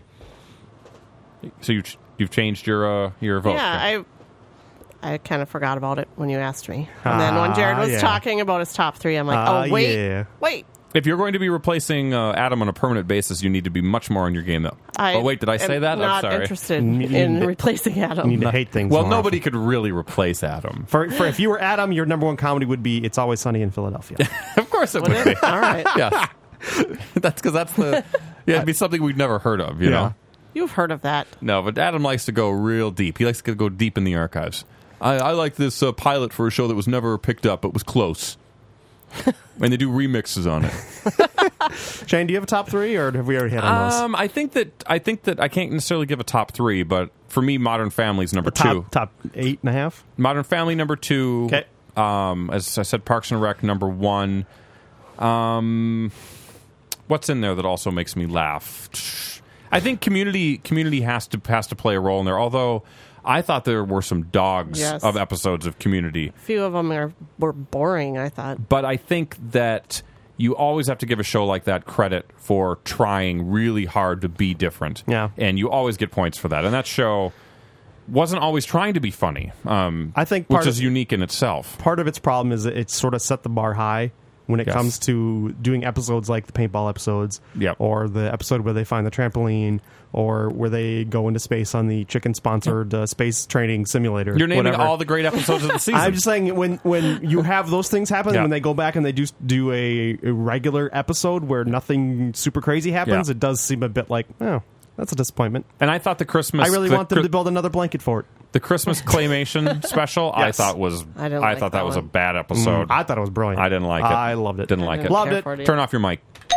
So you you've changed your uh, your vote. Yeah, I I kind of forgot about it when you asked me. And then when Jared was Ah, yeah. talking about his top three, I'm like, Ah, oh, wait, yeah. wait. If you're going to be replacing uh, Adam on a permanent basis, you need to be much more on your game, though. I oh, wait, did I say am that? Not I'm sorry. interested You need in to- replacing Adam. You need to hate things. Well, more nobody often. could really replace Adam. For, for if you were Adam, your number one comedy would be "It's Always Sunny in Philadelphia." Of course it Would would be. it? All right. Yeah. That's because that's the. Yeah, it'd be something we've never heard of, you Yeah. know? You've heard of that. No, but Adam likes to go real deep. He likes to go deep in the archives. I, I like this uh, pilot for a show that was never picked up, but was close. And they do remixes on it. Shane, do you have a top three, or have we already had on those? Um, I think that I think that I can't necessarily give a top three, but for me, Modern Family is number top, two. top eight and a half. Modern Family number two. 'Kay. Um, as I said, Parks and Rec number one. Um, what's in there that also makes me laugh? I think Community Community has to has to play a role in there. Although I thought there were some dogs Yes. of episodes of Community. A few of them are were boring, I thought. But I think that you always have to give a show like that credit for trying really hard to be different. Yeah. And you always get points for that. And that show wasn't always trying to be funny, um, I think which part is of- unique in itself. Part of its problem is that it's sort of set the bar high when it Yes. comes to doing episodes like the paintball episodes, Yep. or the episode where they find the trampoline, or where they go into space on the chicken-sponsored uh, space training simulator. You're naming whatever. all the great episodes of the season. I'm just saying when when you have those things happen, Yeah. when they go back and they do do a, a regular episode where nothing super crazy happens, Yeah. it does seem a bit like, oh, that's a disappointment. and I thought the Christmas I really the, want them to build another blanket for it. the Christmas claymation special. I Yes. thought was I didn't like thought that that was a one. bad episode. I thought it was brilliant. I didn't like it. I loved it. Didn't like I it. didn't Loved care it. for either. Turn off your mic.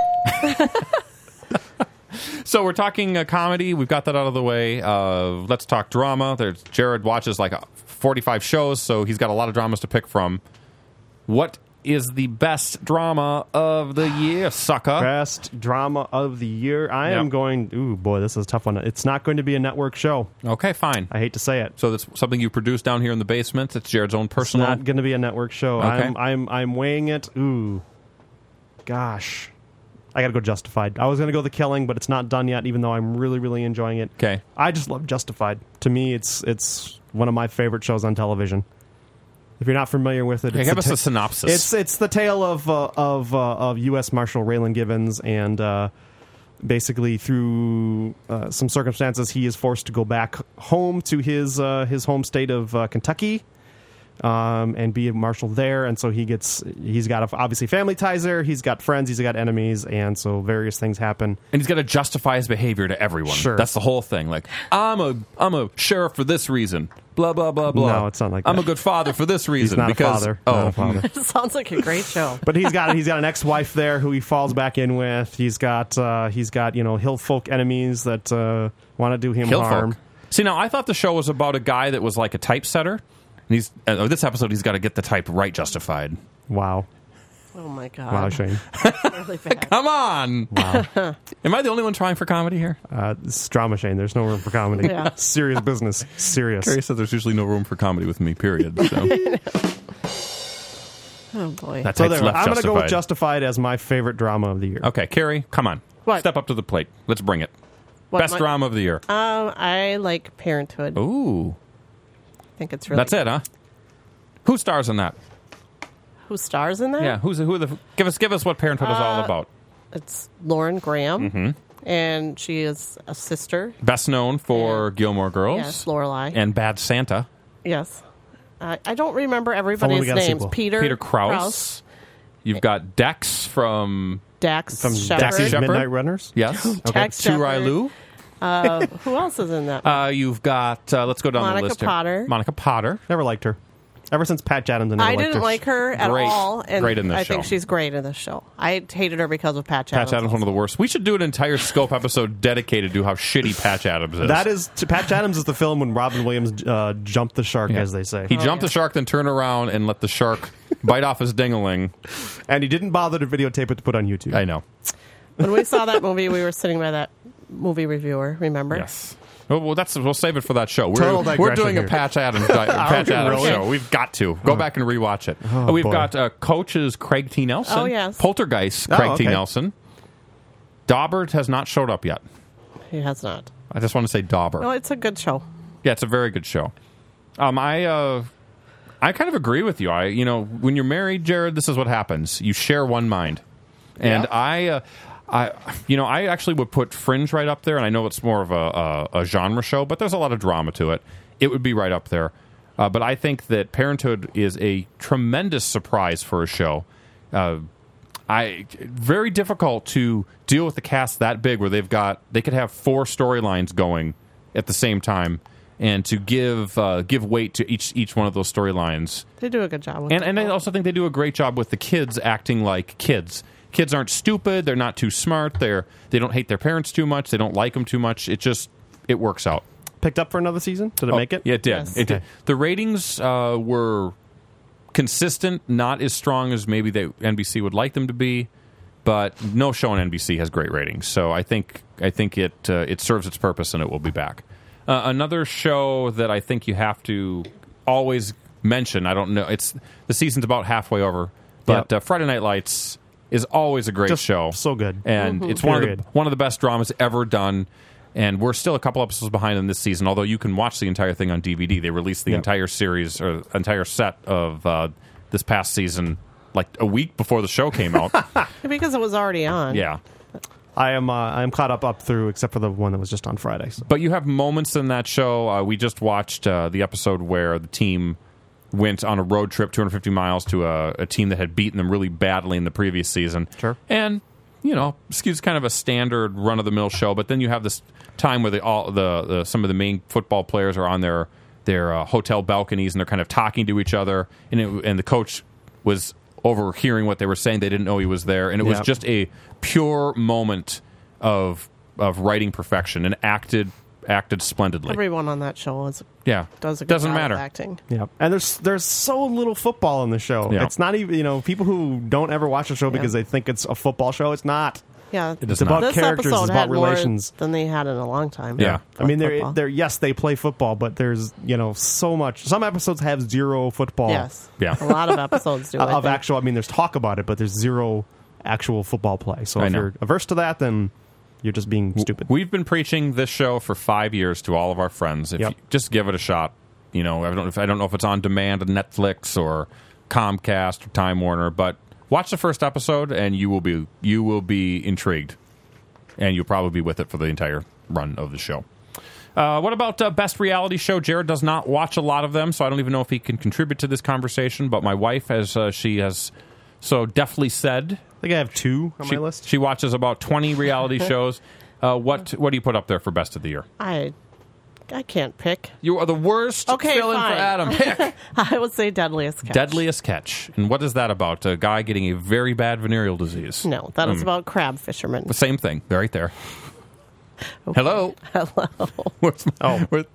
So we're talking uh, comedy. We've got that out of the way. Uh, let's talk drama. There's Jared watches like uh, forty-five shows, so he's got a lot of dramas to pick from. What is the best drama of the year, sucker? Best drama of the year. I am Yep. going. Ooh, boy, this is a tough one. It's not going to be a network show. Okay, fine. I hate to say it. So that's something you produced down here in the basement. It's Jared's own It's personal. not going to be a network show. Okay. I'm I'm I'm weighing it. Ooh, gosh, I got to go Justified. I was going to go The Killing, but it's not done yet. Even though I'm really really enjoying it. Okay. I just love Justified. To me, it's it's one of my favorite shows on television. If you're not familiar with it, Hey, it's give the us ta- a synopsis. It's it's the tale of uh, of uh, of U S Marshal Raylan Givens, and uh, basically through uh, some circumstances, he is forced to go back home to his uh, his home state of uh, Kentucky, um, and be a marshal there. And so he gets he's got obviously family ties there. He's got friends. He's got enemies, and so various things happen. and he's got to justify his behavior to everyone. Sure. That's the whole thing. Like, I'm a I'm a sheriff for this reason. Blah blah blah blah. No, it's not like I'm that. a good father for this reason. He's not because, a father. Oh, Not a father. It sounds like a great show. But he's got he's got an ex-wife there who he falls back in with. He's got uh, he's got you know hill folk enemies that uh, want to do him Hill harm. folk. See, now I thought the show was about a guy that was like a typesetter. And he's uh, this episode he's got to get the type right justified. Wow, Oh my god. wow, Shane. Really bad. Come on. Wow, Am I the only one trying for comedy here? uh, this is drama, Shane. There's no room for comedy. Yeah. Serious business. Serious. Carrie said there's usually no room for comedy with me, period. So Oh boy. that So type's there, left I'm going to go with justified. Justified as my favorite drama of the year. Okay, Carrie, come on. What? Step up to the plate. Let's bring it. What, Best my- drama of the year. Um, I like Parenthood. Ooh. I think it's really. That's it, huh? Who stars in that? Who stars in that? Yeah, who's who? Are the give us give us what Parenthood is all Uh, about. It's Lauren Graham, Mm-hmm. and she is a sister. Best known for Gilmore Girls Yes, Lorelai. and Bad Santa. yes. I I don't remember Only everybody's we got a names. sequel. Peter. Peter Krause. You've got Dex from Dax From Shepard. Dax's Shepard? Midnight Runners. yes, okay. Dax Shepard. Turailu. Uh, who else is in that? Uh, you've got uh, let's go down Monica the list. here. Potter. Monica Potter. Never liked her. Ever since Pat Adams, I never I liked didn't her. like her at Great. all, and Great in this I show. think she's great in this show. I hated her because of Patch Patch Adams. Adams, one of the worst. We should do an entire Scope episode dedicated to how shitty Patch Adams is. That is to Pat Adams is the film when Robin Williams uh, jumped the shark, Yeah. as they say, He jumped the shark, then turned around and let the shark bite off his dingaling. and he didn't bother to videotape it to put on YouTube. I know. When we saw that movie, we were sitting by that movie reviewer. Remember? Yes. Well, well, that's we'll save it for that show. We're, Total we're digression doing a here. Patch Adams, di- Patch Okay, Adams really? show. We've got to go back and rewatch it. Oh, Uh, We've boy. got uh, coaches Craig T. Nelson. Oh, yes. Poltergeist Oh, Craig T. okay. Nelson. Daubert has not showed up yet. He has not. I just want to say Dauber. No, it's a good show. Yeah, it's a very good show. Um, I uh, I kind of agree with you. I you know when you're married, Jared, this is what happens. You share one mind. And Yeah. I, uh, I, you know, I actually would put Fringe right up there, and I know it's more of a, a, a genre show, but there's a lot of drama to it. It would be right up there. Uh, but I think that Parenthood is a tremendous surprise for a show. Uh, I very difficult to deal with the cast that big, where they've got they could have four storylines going at the same time, and to give uh, give weight to each each one of those storylines. They do a good job with And it. and I also think they do a great job with the kids acting like kids. Kids aren't stupid. They're not too smart. They're they don't hate their parents too much. They don't like them too much. It just it works out. Picked up for another season? Did it Oh, make it? Yeah, it did. Yes. It did. Okay. The ratings uh, were consistent, not as strong as maybe they, N B C would like them to be, but no show on N B C has great ratings. So I think I think it uh, it serves its purpose, and it will be back. Uh, another show that I think you have to always mention. I don't know. It's the season's about halfway over, but Yep. uh, Friday Night Lights is always a great Just show. so good. And Mm-hmm. it's one of the Period. one of the best dramas ever done. And we're still a couple episodes behind in this season, although you can watch the entire thing on D V D. They released the Yep. entire series or entire set of uh, this past season like a week before the show came out. Because it was already on. Yeah. I am uh, I am caught up up through, except for the one that was just on Friday. So. But you have moments in that show. Uh, we just watched uh, the episode where the team went on a road trip two hundred fifty miles to a, a team that had beaten them really badly in the previous season. Sure. And, you know, it's kind of a standard run-of-the-mill show, but then you have this time where they all the, the some of the main football players are on their their uh, hotel balconies, and they're kind of talking to each other, and it, and the coach was overhearing what they were saying. They didn't know he was there, and it was Yep. just a pure moment of of writing perfection, and acted acted splendidly. Everyone on that show is, yeah, does a good doesn't job matter. of acting. Yeah, and there's there's so little football in the show. Yeah. It's not even, you know, people who don't ever watch the show because they think it's a football show. It's not. Yeah. It is It's about not. This characters. episode It's about had more relations. than they had in a long time. Yeah. I mean, they're Football. they're yes, they play football, but there's, you know, so much. Some episodes have zero football. Yes. Yeah. A lot of episodes do. I Of think. actual, I mean, there's talk about it, but there's zero actual football play. So I if know. you're averse to that, then you're just being stupid. We've been preaching this show for five years to all of our friends. If Yep. you just give it a shot. You know, I don't. If, I don't know if it's on demand on Netflix or Comcast or Time Warner, but watch the first episode and you will be you will be intrigued, and you'll probably be with it for the entire run of the show. Uh, what about uh, best reality show? Jared does not watch a lot of them, so I don't even know if he can contribute to this conversation. But my wife, as uh, she has so deftly said, I think I have two on she, my list. she watches about twenty reality shows. Uh, what what do you put up there for best of the year? I, I can't pick. You are the worst Okay, fill-in fine. for Adam. Pick. I would say Deadliest Catch. Deadliest Catch. And what is that about? A guy getting a very bad venereal disease. No, that Hmm. is about crab fishermen. The same thing. Right there. Hello. Hello. Where's my, Oh. where's-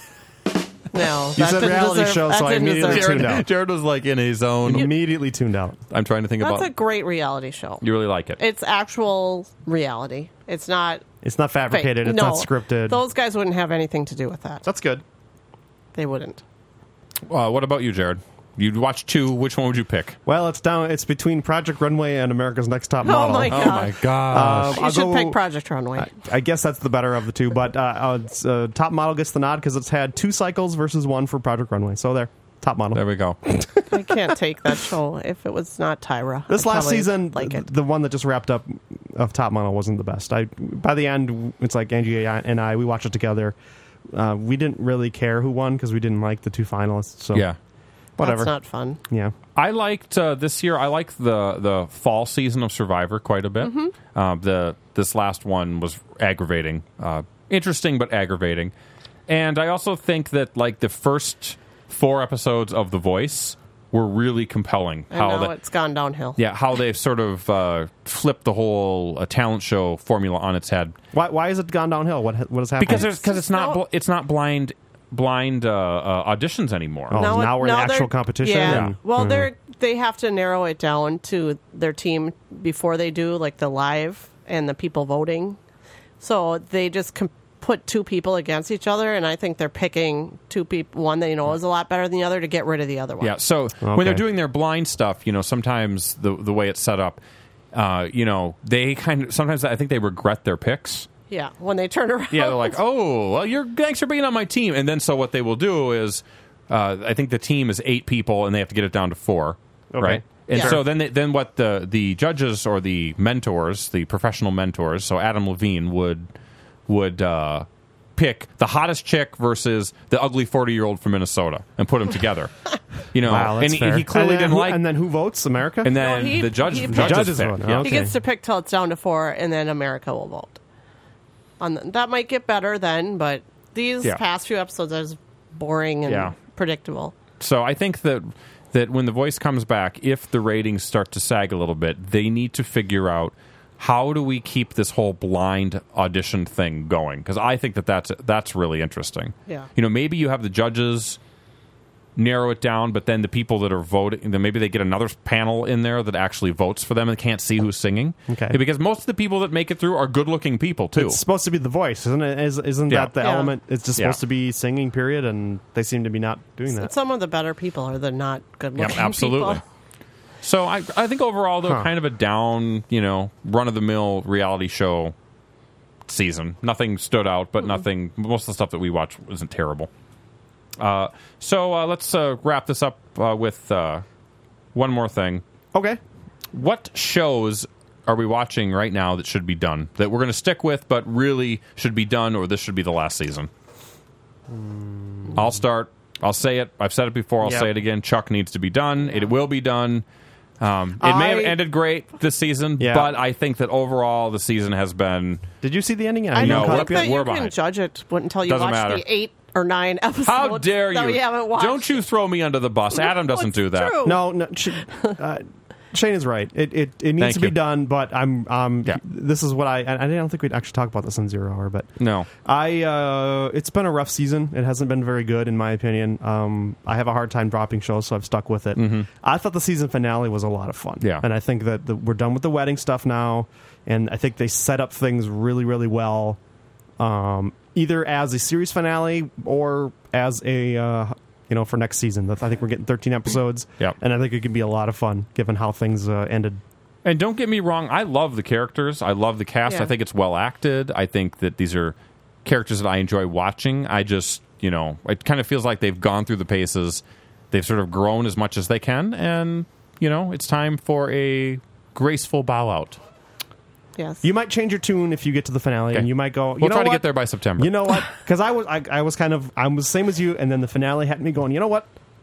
No, You that said didn't reality deserve, show, that so I didn't immediately deserve- tuned Jared, out. Jared was like in a zone. Immediately tuned out. I'm trying to think That's about. a great reality show. You really like it. It's actual reality. It's not It's not fake. fabricated. It's no, not scripted. Those guys wouldn't have anything to do with that. That's good. They wouldn't. Uh, what about you, Jared? You'd watch two. Which one would you pick? Well, it's down. It's between Project Runway and America's Next Top Oh Model. my Oh God. my gosh. Um, You I'll should go- pick Project Runway. I, I guess that's the better of the two, but uh, uh, it's, uh, Top Model gets the nod because it's had two cycles versus one for Project Runway. So there, Top Model. there we go. I can't take that show if it was not Tyra. This I'd last probably season, like it. the one that just wrapped up of Top Model wasn't the best. I by the end, it's like Angie and I, we watched it together. Uh, we didn't really care who won because we didn't like the two finalists. So Yeah. whatever. That's not fun. yeah. I liked uh, this year. I liked the the fall season of Survivor quite a bit. Mm-hmm. Uh, the this last one was aggravating, uh, interesting but aggravating, and I also think that like the first four episodes of The Voice were really compelling. And how now they, it's gone downhill. yeah, how they've sort of uh, flipped the whole uh, talent show formula on its head Why? Why has it gone downhill? What? ha- What has happened? because there's, cause it's not No. bl- it's not blind blind uh, uh, auditions anymore. Oh, now, it- we're in now actual they're- competition. Yeah. and- well, Mhm. they're they have to narrow it down to their team before they do like the live and the people voting. So they just com- put two people against each other, and I think they're picking two people, one they know is a lot better than the other, to get rid of the other one. Yeah, so when Okay. they're doing their blind stuff, you know, sometimes the the way it's set up, uh, you know, they kind of sometimes I think they regret their picks. Yeah, when they turn around. Yeah, they're like, "Oh, well, you're thanks for being on my team." And then so what they will do is, uh, I think the team is eight people, and they have to get it down to four, Okay. right? And Yeah. so then, they, then what the the judges or the mentors, the professional mentors, so Adam Levine would would uh, pick the hottest chick versus the ugly forty year old from Minnesota and put them together. You know, Wow, that's and he, fair. he clearly and then didn't who, like. And then who votes? America? And then No, he- the judge, he- the The judges, judges pick. vote, Yeah. okay. He gets to pick till it's down to four, and then America will vote. On the, that might get better then, but these Yeah. past few episodes are just boring and Yeah. predictable. So I think that that when the voice comes back, if the ratings start to sag a little bit, they need to figure out how do we keep this whole blind audition thing going? Because I think that that's that's really interesting. Yeah. You know, maybe you have the judges narrow it down, but then the people that are voting, then maybe they get another panel in there that actually votes for them and can't see who's singing. Okay. Because most of the people that make it through are good-looking people too. It's supposed to be the voice, isn't it? Is, isn't Yeah. that the Yeah. element? It's just Yeah. supposed to be singing, period, and they seem to be not doing that. Some of the better people are the not good Yeah, looking absolutely. people. So I, I think overall, though, Huh. kind of a down, you know, run-of-the-mill reality show season. Nothing stood out, but nothing. Most of the stuff that we watch isn't terrible. Uh, so uh, let's uh, wrap this up uh, with uh, one more thing. Okay. What shows are we watching right now that should be done, that we're going to stick with, but really should be done, or this should be the last season? I'll start. I'll say it. I've said it before. I'll Yep. say it again. Chuck needs to be done. It will be done. Um, it may have I- ended great this season, Yeah. but I think that overall the season has been. Did you see the ending? I you No, don't caught we're- think up that yet? you we're can behind. judge it until you Doesn't watch matter. the eight or nine episodes How dare that you? we haven't watched. Don't you throw me under the bus. Adam doesn't It's do that. true. No, no. Sh- uh, Shane is right. It it, it needs Thank to be you. done, but I'm um. Yeah. This is what I. I I don't think we'd actually talk about this in Zero Hour, but No. I. Uh, it's been a rough season. It hasn't been very good, in my opinion. Um, I have a hard time dropping shows, so I've stuck with it. I thought the season finale was a lot of fun. Mm-hmm. Yeah. and I think that the, we're done with the wedding stuff now, and I think they set up things really, really well. Um, either as a series finale or as a. Uh, You know, for next season, I think we're getting thirteen episodes, Yep. and I think it could be a lot of fun given how things uh, ended. And don't get me wrong, I love the characters. I love the cast. Yeah. I think it's well acted. I think that these are characters that I enjoy watching. I just, you know, it kind of feels like they've gone through the paces. They've sort of grown as much as they can. And, you know, it's time for a graceful bow out. Yes. You might change your tune if you get to the finale, Okay. and you might go. You We'll know try to what? get there by September. You know what? Because I was, I, I was kind of, I was the same as you, and then the finale had me going. You know what?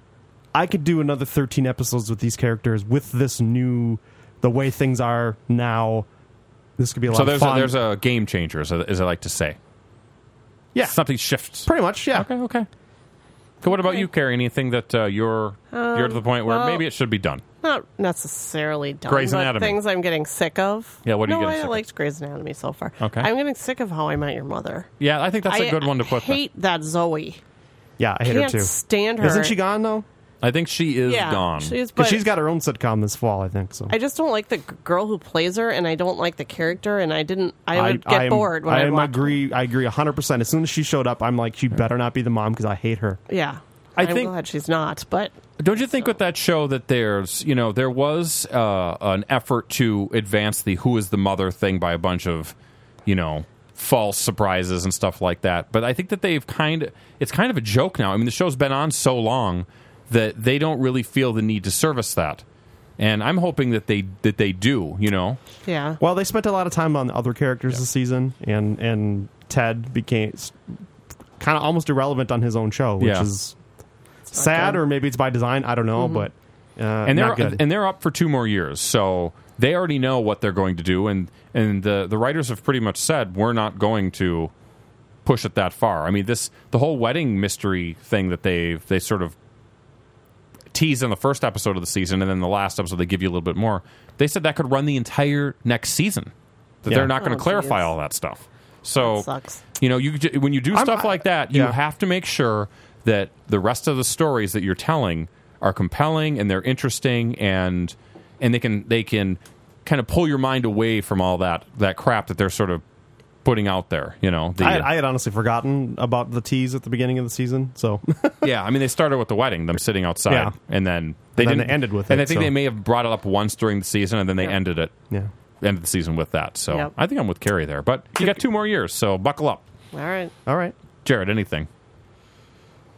I could do another thirteen episodes with these characters with this new, the way things are now. This could be a lot So of there's a, fun. there's a game changer, as I, as I like to say. yeah, Something shifts. pretty much. Yeah. Okay, okay. So what about you, Carrie? Anything that uh, you're you're to the point where well- maybe it should be done? Not necessarily done. Grey's but Anatomy. Things I'm getting sick of. Yeah, what are you no, getting I sick of? liked Grey's Anatomy so far. Okay. I'm getting sick of How I Met Your Mother. Yeah, I think that's a I good one to put there. hate that Zoe. Yeah, I hate Can't her too. stand her. Isn't she gone though? I think she is Yeah, gone. She's, Because but she's got her own sitcom this fall, I think. So I just don't like the g- girl who plays her, and I don't like the character, and I didn't. I would get am- bored when I, I am watched. agree. I agree a hundred percent. As soon as she showed up, I'm like, she better not be the mom because I hate her. Yeah, I I'm think- glad she's not. But Don't you think with that show that there's, you know, there was uh, an effort to advance the who is the mother thing by a bunch of, you know, false surprises and stuff like that. But I think that they've kind of, it's kind of a joke now. I mean, the show's been on so long that they don't really feel the need to service that. And I'm hoping that they that they do, you know. yeah, Well, they spent a lot of time on other characters this season, and and Ted became kind of almost irrelevant on his own show, which Yeah. is sad, good. or maybe it's by design. I don't know, but uh, and they're not good. and they're up for two more years, so they already know what they're going to do, and and the the writers have pretty much said we're not going to push it that far. I mean, this the whole wedding mystery thing that they they sort of tease in the first episode of the season, and then the last episode they give you a little bit more. They said that could run the entire next season. That Yeah. they're not going to Oh, clarify geez. all that stuff. So That sucks. you know, you j- when you do I'm- stuff I- like that, you yeah. have to make sure that the rest of the stories that you're telling are compelling and they're interesting, and and they can they can kind of pull your mind away from all that that crap that they're sort of putting out there. You know, the, I, I had honestly forgotten about the tease at the beginning of the season. So yeah. I mean, they started with the wedding, them sitting outside, Yeah. and then they And then didn't they ended with and it, I think so- they may have brought it up once during the season, and then they Yeah. ended it. yeah, Ended the season with that. So Yep. I think I'm with Carrie there, but you got two more years, so buckle up, all right. all right. Jared. Anything?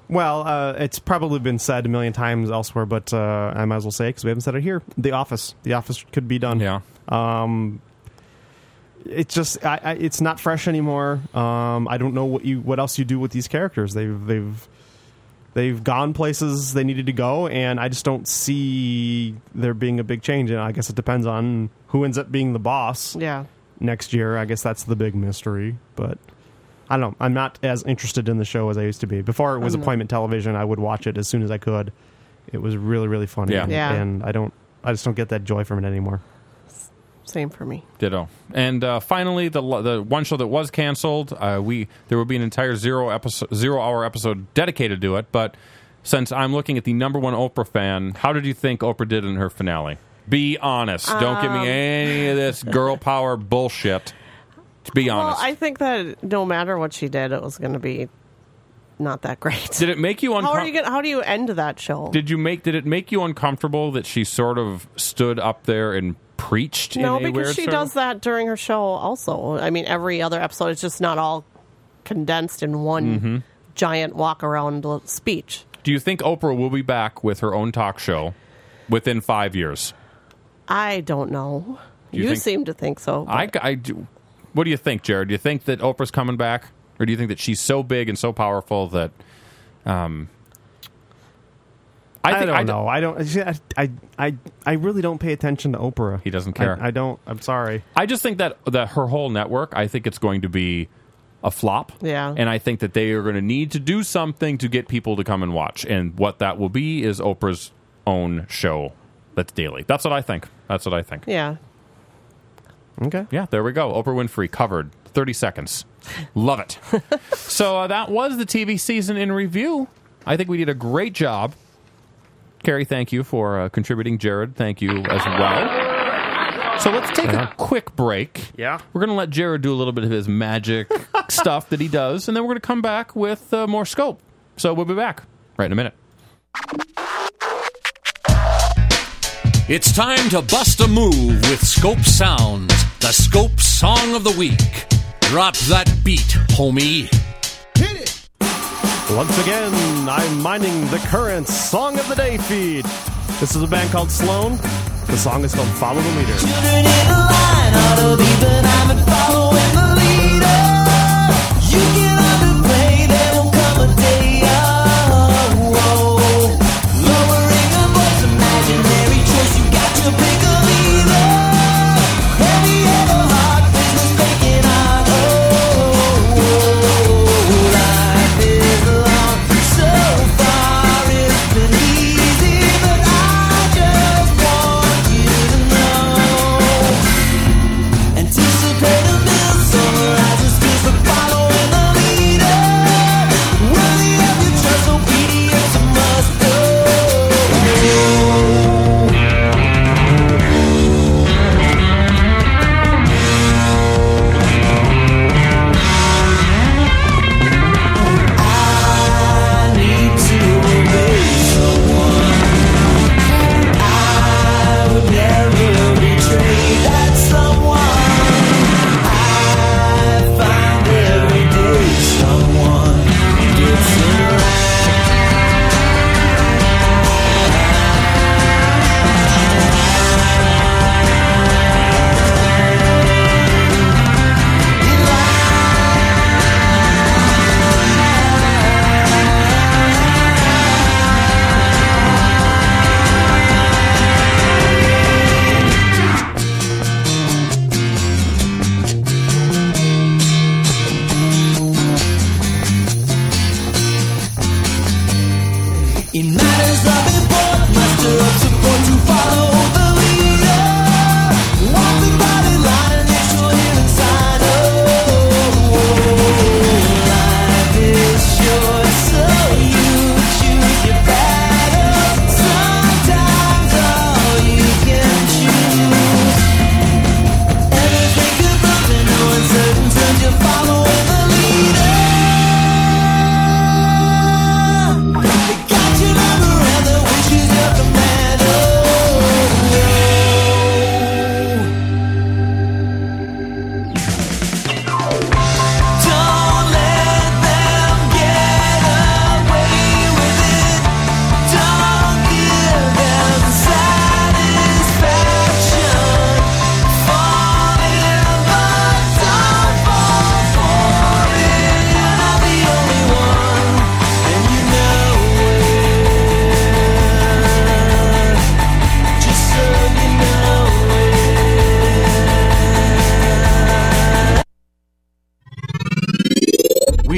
Well, uh, it's probably been said a million times elsewhere, but uh, I might as well say it because we haven't said it here. The Office. The Office could be done. Yeah. Um, it's just I, I, it's not fresh anymore. Um, I don't know what you what else you do with these characters. They've they've they've gone places they needed to go, and I just don't see there being a big change. And I guess it depends on who ends up being the boss Yeah. next year. I guess that's the big mystery, but I don't know. I'm not as interested in the show as I used to be. Before it was I'm not. appointment television, I would watch it as soon as I could. It was really, really funny. Yeah. And, Yeah. and I don't, I just don't get that joy from it anymore. Same for me. Ditto. And uh, finally, the the one show that was canceled, uh, we there will be an entire zero episode, zero hour episode dedicated to it. But since I'm looking at the number one Oprah fan, how did you think Oprah did in her finale? Be honest. Don't give Um, me any of this girl power bullshit. Be honest. Well, I think that no matter what she did, it was going to be not that great. did it make you How are you uncomfortable? gonna, How do you end that show? Did you make? Did it make you uncomfortable that she sort of stood up there and preached? no, in a because weird she sort does of- that during her show also. I mean, every other episode is just not all condensed in one Mm-hmm. giant walk around l- speech. Do you think Oprah will be back with her own talk show within five years? I don't know. you You, think- seem to think so. I, but I do. What do you think, Jared? Do you think that Oprah's coming back, or do you think that she's so big and so powerful that? Um, I, think, don't d- know. I don't. I, I, I, I really don't pay attention to Oprah. He doesn't care. I, I don't. I'm sorry. I just think that that her whole network, I think it's going to be a flop. Yeah. And I think that they are going to need to do something to get people to come and watch. And what that will be is Oprah's own show that's daily. That's what I think. That's what I think. yeah. Okay. Yeah, there we go. Oprah Winfrey covered. thirty seconds. Love it. So uh, that was the T V season in review. I think we did a great job. Carrie, thank you for uh, contributing. Jared, thank you as well. So let's take a quick break. Yeah. We're going to let Jared do a little bit of his magic stuff that he does, and then we're going to come back with uh, more Scope. So we'll be back right in a minute. It's time to bust a move with Scope Sounds, the Scope Song of the Week. Drop that beat, homie. Once again, I'm mining the current Song of the Day feed. This is a band called Sloan. The song is called Follow the Leader. Children in a line ought to be benign and following the leader. You can underplay, there will come a day. Oh, oh. Lowering a voice, imaginary choice. You got to pick a leader. Heavy and a heart, business making art. Oh, oh, life is long, so far it's been easy, but I just want you to know. Anticipate a bill so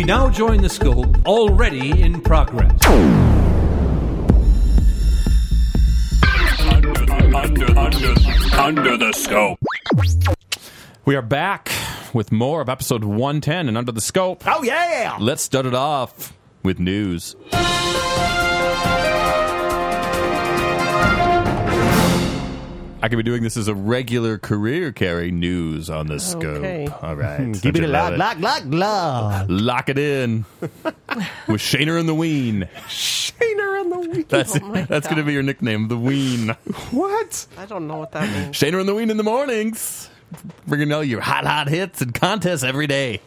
now join the scope already in progress. Under, under, under, under the scope. We are back with more of episode one ten and Under the Scope. Oh, yeah! Let's start it off with news. I could be doing this as a regular career, Carrie. News on the scope. Okay. All right. Give Don't it you a love lock, it? lock, lock, lock. Lock it in with Shaner and the Ween. Shaner and the Ween. That's Oh my that's going to God. be your nickname, the Ween. What? I don't know what that means. Shaner and the Ween in the mornings. Bringing all your hot, hot hits and contests every day.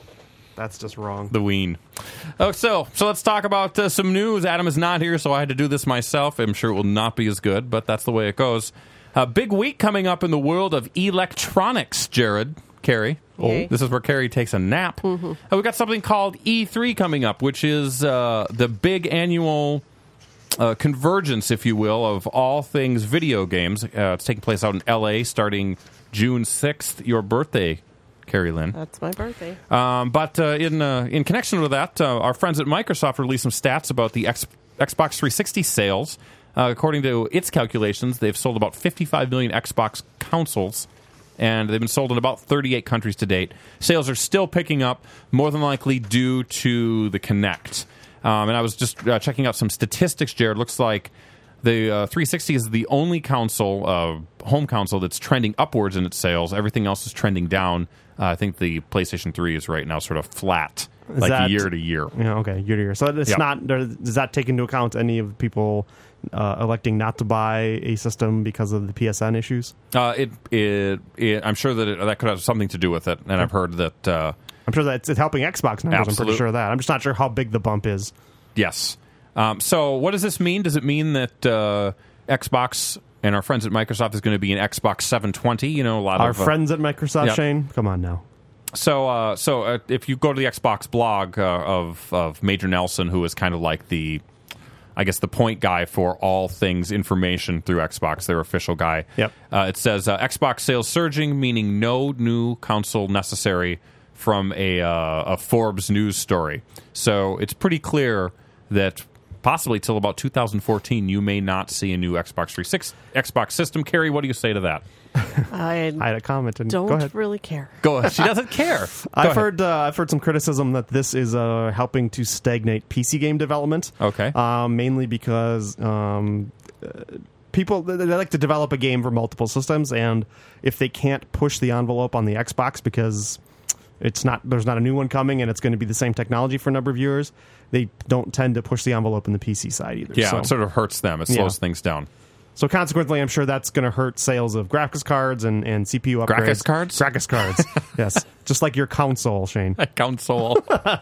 That's just wrong. The Ween. Oh, so so let's talk about uh, some news. Adam is not here, so I had to do this myself. I'm sure it will not be as good, but that's the way it goes. A big week coming up in the world of electronics, Jared, Carrie. Yay. This is where Carrie takes a nap. Uh, we've got something called E three coming up, which is uh, the big annual uh, convergence, if you will, of all things video games. Uh, it's taking place out in L A starting June sixth, your birthday, Carrie Lynn. That's my birthday. Um, but uh, in uh, in connection with that, uh, our friends at Microsoft released some stats about the X- Xbox three sixty sales. Uh, according to its calculations, they've sold about fifty-five million Xbox consoles, and they've been sold in about thirty-eight countries to date. Sales are still picking up, more than likely due to the Kinect. Um, and I was just uh, checking out some statistics, Jared. Looks like the uh, three sixty is the only console, uh, home console, that's trending upwards in its sales. Everything else is trending down. Uh, I think the PlayStation three is right now sort of flat, Is like that- year to year. Yeah, okay, year to year. So it's Yep. not. there- Does that take into account any of the people uh, electing not to buy a system because of the P S N issues? Uh, it, it, it, I'm sure that it, that could have something to do with it, and I've heard that. Uh, I'm sure that it's, it's helping Xbox numbers. I'm Absolute- pretty sure of that. I'm just not sure how big the bump is. yes. Um, so, what does this mean? Does it mean that uh, Xbox and our friends at Microsoft is going to be an Xbox seven twenty? You know, a lot Our of uh, friends at Microsoft, Yep. Shane, come on now. So, uh, so uh, if you go to the Xbox blog uh, of of Major Nelson, who is kind of like the, I guess, the point guy for all things information through Xbox, their official guy. Yep. Uh, it says uh, Xbox sales surging, meaning no new console necessary, from a uh, a Forbes news story. So it's pretty clear that possibly till about two thousand fourteen, you may not see a new Xbox three sixty Xbox system. Carrie, what do you say to that? I I had a comment. And go don't ahead. really care. Go ahead. She doesn't care. Go I've ahead. heard uh, I've heard some criticism that this is uh, helping to stagnate P C game development. Okay. Um, mainly because um, uh, people they they like to develop a game for multiple systems, and if they can't push the envelope on the Xbox because it's not there's not a new one coming and it's going to be the same technology for a number of years, they don't tend to push the envelope in the P C side either. Yeah, so, it sort of hurts them. It Yeah. slows things down. so consequently, I'm sure that's going to hurt sales of graphics cards and, and C P U upgrades. Graphics cards? Graphics cards. Yes, just like your console, Shane. Console.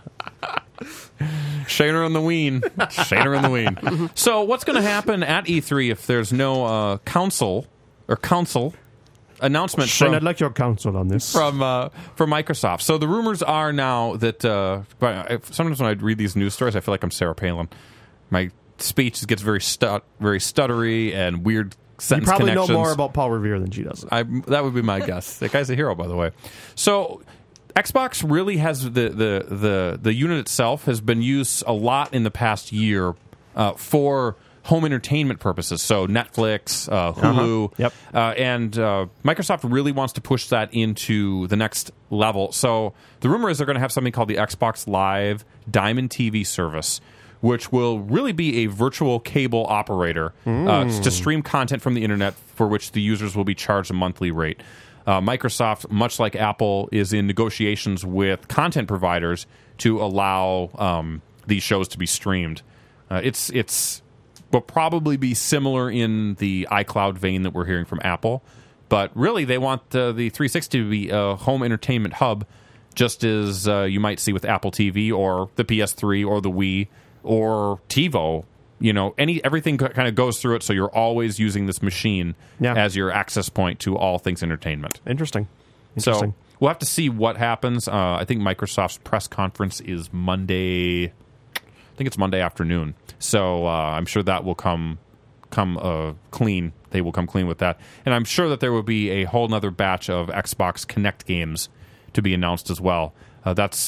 Shaner and the Ween. Shaner and the Ween. So what's going to happen at E three if there's no uh, council or council announcement Shane, from, I'd like your counsel on this. from uh, from Microsoft? So the rumors are now that uh, but I- sometimes when I read these news stories, I feel like I'm Sarah Palin. My speech gets very stut, very stuttery and weird You sentence probably know connections. more about Paul Revere than she does. I, that would be my guess. That guy's a hero, by the way. So Xbox really has the the the, the unit itself has been used a lot in the past year uh, for home entertainment purposes. So Netflix, uh, Hulu, Uh-huh. Yep. uh, and uh, Microsoft really wants to push that into the next level. So the rumor is they're going to have something called the Xbox Live Diamond T V service, which will really be a virtual cable operator uh, to stream content from the internet, for which the users will be charged a monthly rate. Uh, Microsoft, much like Apple, is in negotiations with content providers to allow um, these shows to be streamed. Uh, it's it's will probably be similar in the iCloud vein that we're hearing from Apple, but really they want uh, the three sixty to be a home entertainment hub, just as uh, you might see with Apple T V or the P S three or the Wii or TiVo. You know, any everything kind of goes through it, so you're always using this machine Yeah. as your access point to all things entertainment. Interesting. Interesting. So we'll have to see what happens. Uh, I think Microsoft's press conference is Monday. I think it's Monday afternoon. So uh, I'm sure that will come come uh, clean. They will come clean with that, and I'm sure that there will be a whole nother batch of Xbox Kinect games to be announced as well. Uh, that's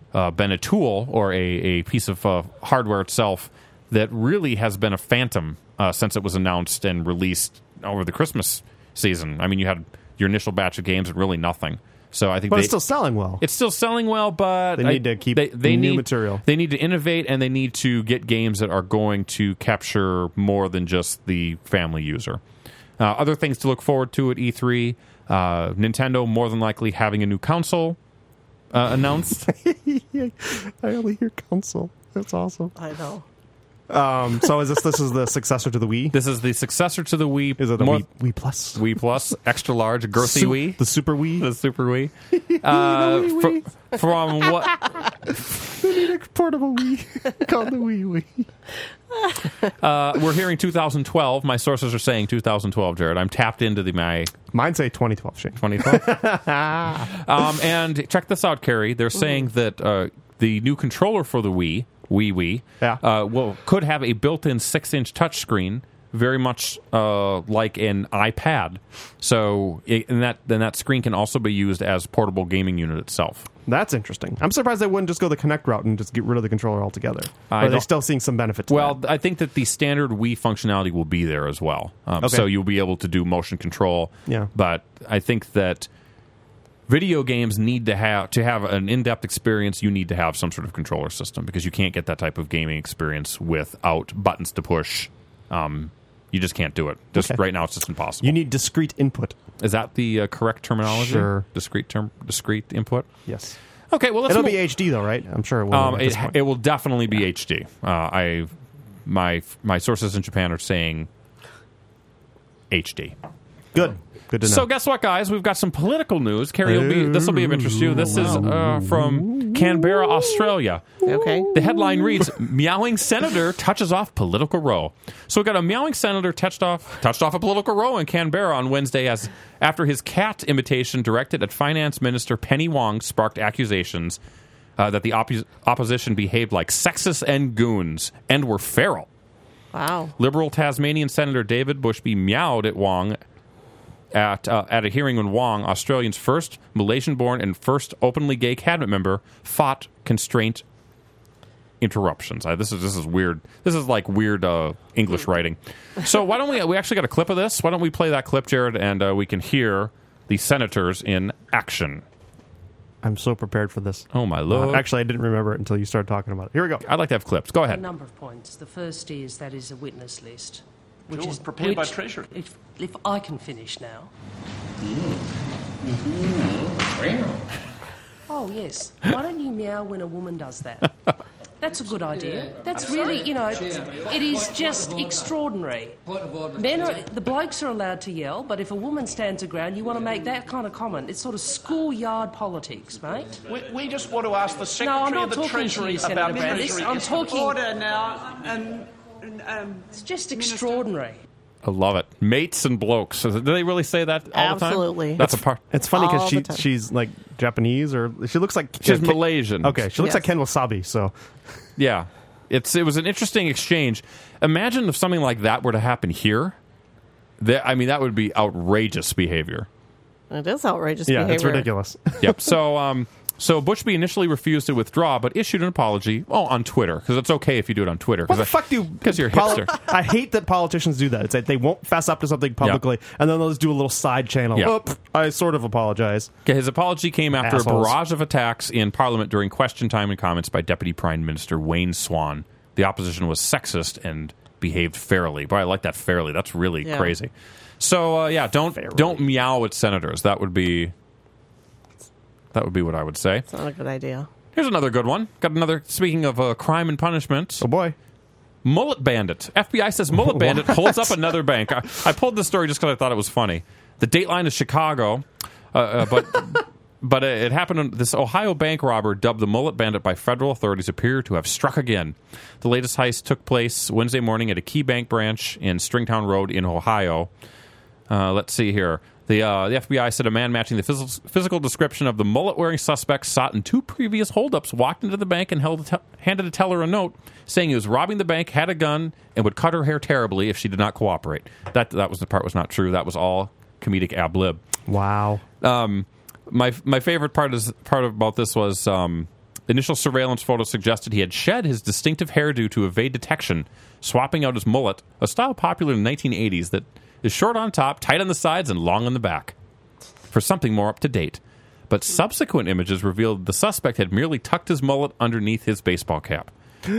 uh, been a tool or a, a piece of uh, hardware itself that really has been a phantom uh, since it was announced and released over the Christmas season. I mean, you had your initial batch of games and really nothing. So I think But they, it's still selling well. it's still selling well, but They need to keep they, they new need, material. They need to innovate, and they need to get games that are going to capture more than just the family user. Uh, other things to look forward to at E three: uh, Nintendo more than likely having a new console uh, announced. I only hear console. That's awesome. I know. Um, so is this this is the successor to the Wii? This is the successor to the Wii. Is it the more, Wii, Wii Plus? Wii Plus, extra large, girthy Su- Wii. The Super Wii? The Super Wii. Uh, Wii fr- from what? They need a portable Wii called the Wii Wii. Uh, we're hearing two thousand twelve. My sources are saying two thousand twelve, Jared. I'm tapped into the my Mine say twenty twelve, Shane. twenty twelve. um, and check this out, Carrie. They're saying that uh, the new controller for the Wii, Wii Wii, Yeah. uh, will could have a built-in six-inch touchscreen, very much uh, like an iPad. So, it, and that then that screen can also be used as portable gaming unit itself. That's interesting. I'm surprised they wouldn't just go the Kinect route and just get rid of the controller altogether. I Or are they don't- still seeing some benefit to Well, that? I think that the standard Wii functionality will be there as well. Um, Okay. So you'll be able to do motion control. Yeah. But I think that video games need to have to have an in-depth experience. You need to have some sort of controller system because you can't get that type of gaming experience without buttons to push. Um, you just can't do it. Just Okay. right now, it's just impossible. You need discrete input. Is that the uh, correct terminology? Sure. Discrete term, discrete input. Yes. Okay. Well, let's It'll mo- be H D though, right? I'm sure it will. Um, at it, this point. it will definitely be H D. Uh, I my my sources in Japan are saying H D. Good. Good to know. So guess what, guys? We've got some political news. Carrie, will be, this will be of interest to you. This is uh, from Canberra, Australia. Okay. The headline reads, Meowing Senator touches off political row. So we got a meowing senator touched off touched off a political row in Canberra on Wednesday as after his cat imitation directed at Finance Minister Penny Wong sparked accusations uh, that the oppo- opposition behaved like sexists and goons and were feral. Wow. Liberal Tasmanian Senator David Bushby meowed at Wong at uh, at a hearing when Wong, Australia's first Malaysian-born and first openly gay cabinet member, fought constraint interruptions. Uh, this is this is weird. This is like weird uh, English writing. So why don't we? We actually got a clip of this. Why don't we play that clip, Jared, and uh, we can hear the senators in action. I'm so prepared for this. Oh my Uh, lord! actually, I didn't remember it until you started talking about it. Here we go. I'd like to have clips. Go A ahead. number of points. The first is that is a witness list, which Sure, is prepared by which- Treasury. If, if I can finish now. Oh yes. Why don't you meow when a woman does that? That's a good idea. That's really, you know, it is just extraordinary. Men are, the blokes are allowed to yell, but if a woman stands her ground, you want to make that kind of comment. It's sort of schoolyard politics, mate. We, we just want to ask the No, Secretary I'm not of the talking to Treasury you, Senator about Brandis. Treasury. I'm is- talking. Order now, and, and um, It's just extraordinary. I love it. Mates and blokes. Do they really say that all the time? Absolutely. That's a part. It's funny because All she the time. she's like Japanese or she looks like She's Ken- Malaysian. Okay, she looks Yes. like Ken Wasabi. So Yeah, it's it was an interesting exchange. Imagine if something like that were to happen here. That, I mean, that would be outrageous behavior. It is outrageous yeah, behavior. it's ridiculous. Yep. So, um, so Bushby initially refused to withdraw, but issued an apology. Oh, on Twitter, because it's okay if you do it on Twitter. What the fuck do you? Because you're a poli- hipster. I hate that politicians do that. It's like they won't fess up to something publicly, and then they'll just do a little side channel. Yeah. Oh, pff, I sort of apologize. Okay, his apology came after Assholes. a barrage of attacks in Parliament during question time and comments by Deputy Prime Minister Wayne Swan. The opposition was sexist and behaved fairly. Boy, I like that fairly. That's really Yeah. crazy. So uh, yeah, don't don't meow at senators. That would be that would be what I would say. It's not a good idea. Here's another good one. Got another. Speaking of uh, crime and punishment, Oh boy, Mullet Bandit. F B I says Mullet Bandit holds up another bank. I, I pulled this story just because I thought it was funny. The Dateline is Chicago, uh, uh, but but it happened. This Ohio bank robber, dubbed the Mullet Bandit by federal authorities, appear to have struck again. The latest heist took place Wednesday morning at a key bank branch in Stringtown Road in Ohio. Uh, let's see here. The, uh, the F B I said a man matching the phys- physical description of the mullet-wearing suspect sought in two previous holdups, walked into the bank and held a te- handed a teller a note saying he was robbing the bank, had a gun, and would cut her hair terribly if she did not cooperate. That that was the part was not true. That was all comedic ad lib. wow. Um, my my favorite part is part about this was um, initial surveillance photos suggested he had shed his distinctive hairdo to evade detection, swapping out his mullet, a style popular in the nineteen eighties that is short on top, tight on the sides, and long on the back, for something more up to date. But subsequent images revealed the suspect had merely tucked his mullet underneath his baseball cap.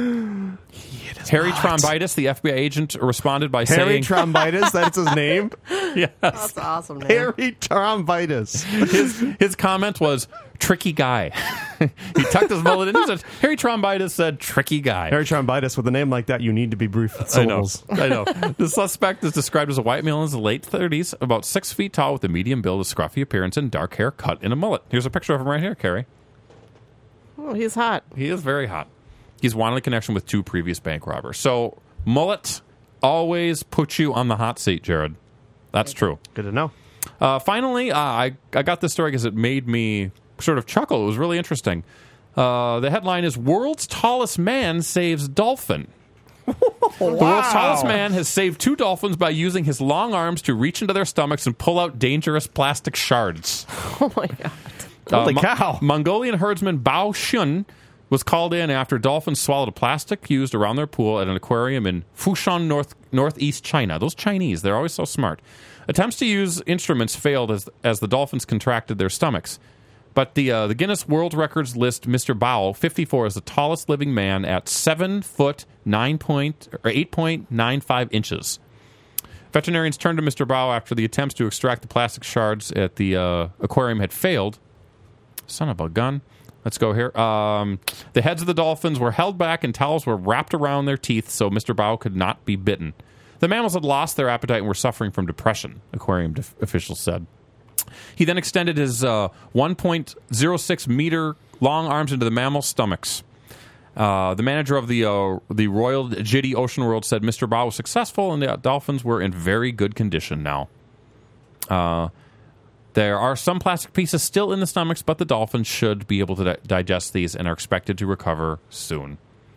Harry Trombitis, the F B I agent, responded by Harry saying... Trombitis, that's his name? Yes. That's an awesome name. Harry Trombitis. His, his comment was, tricky guy. He tucked his mullet in. He said, Harry Trombitis said, tricky guy. Harry Trombitis, with a name like that, you need to be brief with syllables. I know. I know. The suspect is described as a white male in his late thirties, about six feet tall, with a medium build, a scruffy appearance, and dark hair cut in a mullet. Here's a picture of him right here, Carrie. Oh, he's hot. He is very hot. He's wanted in connection with two previous bank robbers. So, mullet always puts you on the hot seat, Jared. That's true. Good to know. Uh, finally, uh, I, I got this story because it made me sort of chuckle. It was really interesting. Uh, the headline is, World's Tallest Man Saves Dolphin. The world's tallest man has saved two dolphins by using his long arms to reach into their stomachs and pull out dangerous plastic shards. Oh, my God. Holy uh, cow. Mo- Mongolian herdsman Bao Shun was called in after dolphins swallowed a plastic used around their pool at an aquarium in Fushan, North northeast China. Those Chinese, they're always so smart. Attempts to use instruments failed as as the dolphins contracted their stomachs. But the uh, the Guinness World Records list Mister Bao, fifty-four, as the tallest living man at seven foot nine point or eight point nine five inches. Veterinarians turned to Mister Bao after the attempts to extract the plastic shards at the uh, aquarium had failed. Son of a gun. Let's go here. Um, the heads of the dolphins were held back and towels were wrapped around their teeth so Mister Bao could not be bitten. The mammals had lost their appetite and were suffering from depression, aquarium def- officials said. He then extended his uh, one point oh six meter long arms into the mammal stomachs. Uh, the manager of the uh, the Royal Jitty Ocean World said Mister Bao was successful and the dolphins were in very good condition now. Uh, there are some plastic pieces still in the stomachs, but the dolphins should be able to di- digest these and are expected to recover soon.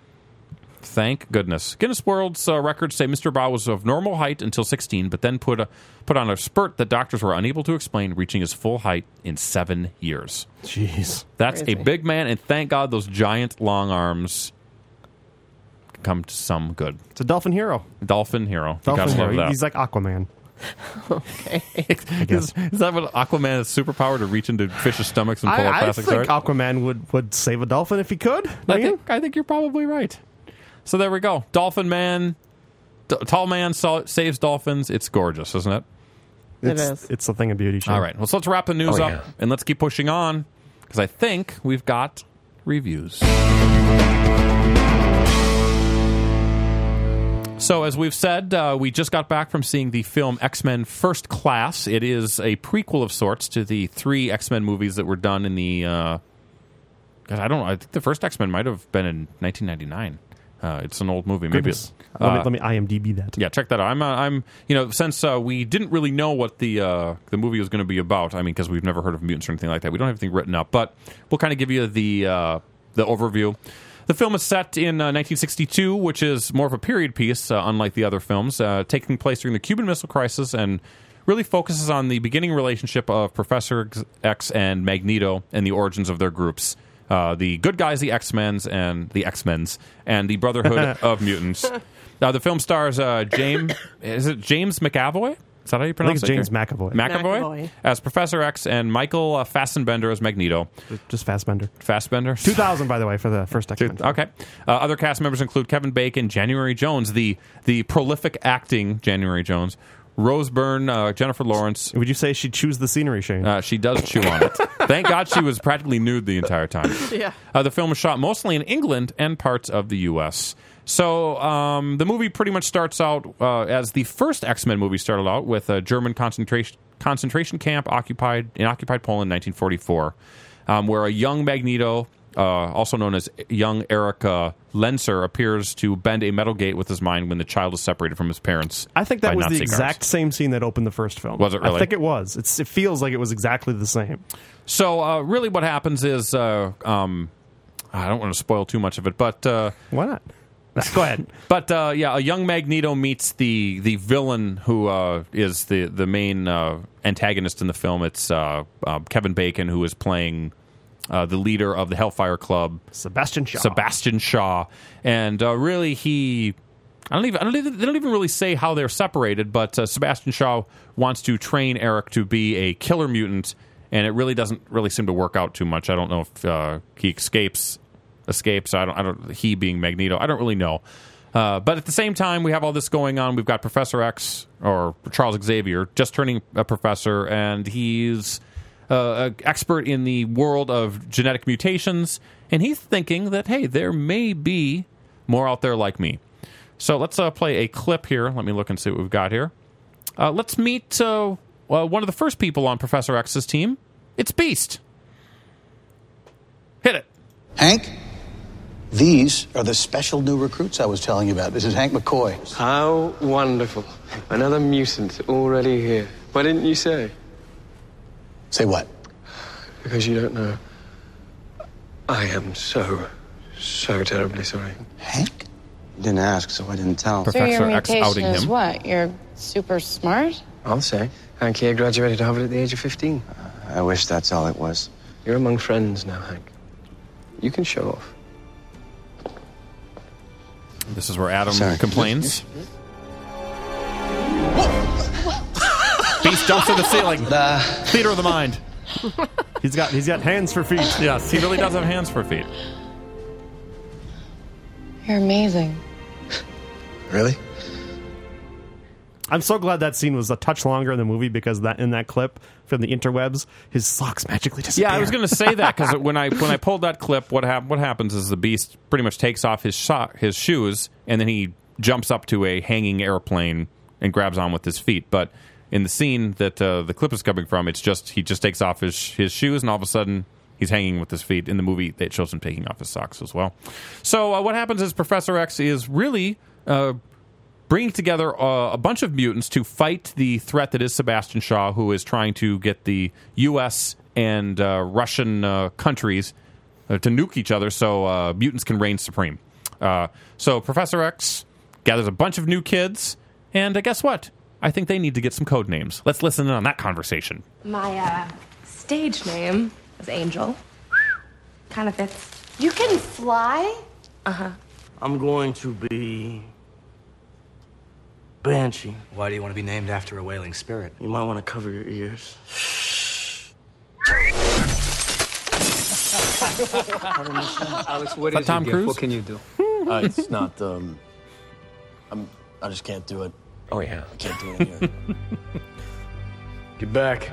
Thank goodness. Guinness World's uh, records say Mister Bao was of normal height until sixteen, but then put a, put on a spurt that doctors were unable to explain, reaching his full height in seven years. Jeez. That's Crazy. a big man, and thank God those giant long arms come to some good. It's a dolphin hero. Dolphin hero. You Dolphin gotta love hero. that. He's like Aquaman. is, is that what Aquaman's superpower, to reach into fish's stomachs and pull out I, I plastic think shards? Aquaman would, would save a dolphin if he could. I think, I think you're probably right. So there we go. Dolphin Man, d- tall man so- saves dolphins. It's gorgeous, isn't it? It It's, is. it's the thing of beauty. Sure. All right. Well, so let's wrap the news Oh, up yeah. and let's keep pushing on, because I think we've got reviews. So, as we've said, uh, we just got back from seeing the film X-Men First Class. It is a prequel of sorts to the three X-Men movies that were done in the... Uh, God, I don't know. I think the first X-Men might have been in nineteen ninety-nine. Uh, it's an old movie. Maybe Goodness. it's... let, me, uh, let me IMDb that. Yeah, check that out. I'm, uh, I'm, you know, since uh, we didn't really know what the uh, the movie was going to be about. I mean, because we've never heard of mutants or anything like that. We don't have anything written up, but we'll kind of give you the uh, the overview. The film is set in uh, nineteen sixty-two, which is more of a period piece, uh, unlike the other films, uh, taking place during the Cuban Missile Crisis, and really focuses on the beginning relationship of Professor X and Magneto and the origins of their groups. Uh, the good guys, the X-Men's, and the X-Men's, and the Brotherhood of Mutants. Now, the film stars uh, James. Is it James McAvoy? Is that how you I think pronounce it's it? James McAvoy. McAvoy, McAvoy. as Professor X, and Michael uh, Fassbender as Magneto. Just Fassbender. Fassbender. two thousand, by the way, for the first X-Men. film. Okay. Uh, other cast members include Kevin Bacon, January Jones, the the prolific acting January Jones, Rose Byrne, uh, Jennifer Lawrence. Would you say she'd choose the scenery, Shane? Uh, she does chew on it. Thank God she was practically nude the entire time. Yeah. Uh, the film was shot mostly in England and parts of the U S. So um, the movie pretty much starts out uh, as the first X-Men movie started out, with a German concentration concentration camp occupied in occupied Poland in nineteen forty-four, um, where a young Magneto, uh, also known as young Erica Lenser, appears to bend a metal gate with his mind when the child is separated from his parents. I think that by was Nazi the exact guards. same scene that opened the first film. Was it really? I think it was. It's, it feels like it was exactly the same. So uh, really what happens is, uh, um, I don't want to spoil too much of it, but... Uh, Why not? Go ahead. But uh, yeah, a young Magneto meets the the villain who uh, is the the main uh, antagonist in the film. It's uh, uh, Kevin Bacon, who is playing uh, the leader of the Hellfire Club, Sebastian Shaw. Sebastian Shaw, and uh, really he. I don't even. I don't even. They don't even really say how they're separated, but uh, Sebastian Shaw wants to train Eric to be a killer mutant, and it really doesn't really seem to work out too much. I don't know if uh, he escapes. Escapes. I don't. I don't. He being Magneto. I don't really know. Uh, but at the same time, we have all this going on. We've got Professor X, or Charles Xavier, just turning a professor, and he's uh, an expert in the world of genetic mutations, and he's thinking that, hey, there may be more out there like me. So let's uh, play a clip here. Let me look and see what we've got here. Uh, let's meet uh, well, one of the first people on Professor X's team. It's Beast. Hit it. Hank, these are the special new recruits I was telling you about. This is Hank McCoy. How wonderful. Another mutant already here. Why didn't you say? Say what? Because you don't know. I am so, so terribly sorry. Hank? Didn't ask, so I didn't tell. Professor so your X mutation outing is him. what? You're super smart? I'll say. Hank here graduated Harvard at the age of fifteen. Uh, I wish that's all it was. You're among friends now, Hank. You can show off. This is where Adam Sorry. complains. Beast jumps to the ceiling. The... Theater of the mind. He's got he's got hands for feet. Yes, he really does have hands for feet. You're amazing. Really? I'm so glad that scene was a touch longer in the movie because that in that clip from the interwebs, his socks magically disappear. Yeah, I was going to say that because when I when I pulled that clip, what hap- what happens is the Beast pretty much takes off his so- his shoes and then he jumps up to a hanging airplane and grabs on with his feet. But in the scene that uh, the clip is coming from, it's just he just takes off his his shoes and all of a sudden he's hanging with his feet. In the movie, it shows him taking off his socks as well. So uh, what happens is Professor X is really uh, bringing together uh, a bunch of mutants to fight the threat that is Sebastian Shaw, who is trying to get the U S and uh, Russian uh, countries uh, to nuke each other so uh, mutants can reign supreme. Uh, so Professor X gathers a bunch of new kids, and uh, guess what? I think they need to get some code names. Let's listen in on that conversation. My uh, stage name is Angel. Kind of fits. You can fly? Uh-huh. I'm going to be Banshee. Why do you want to be named after a wailing spirit? You might want to cover your ears. Alex, what Is that is Tom your gift? Cruise? What can you do? Uh, it's not, um... I'm, I just can't do it. Oh, yeah. I can't do it here. Get back.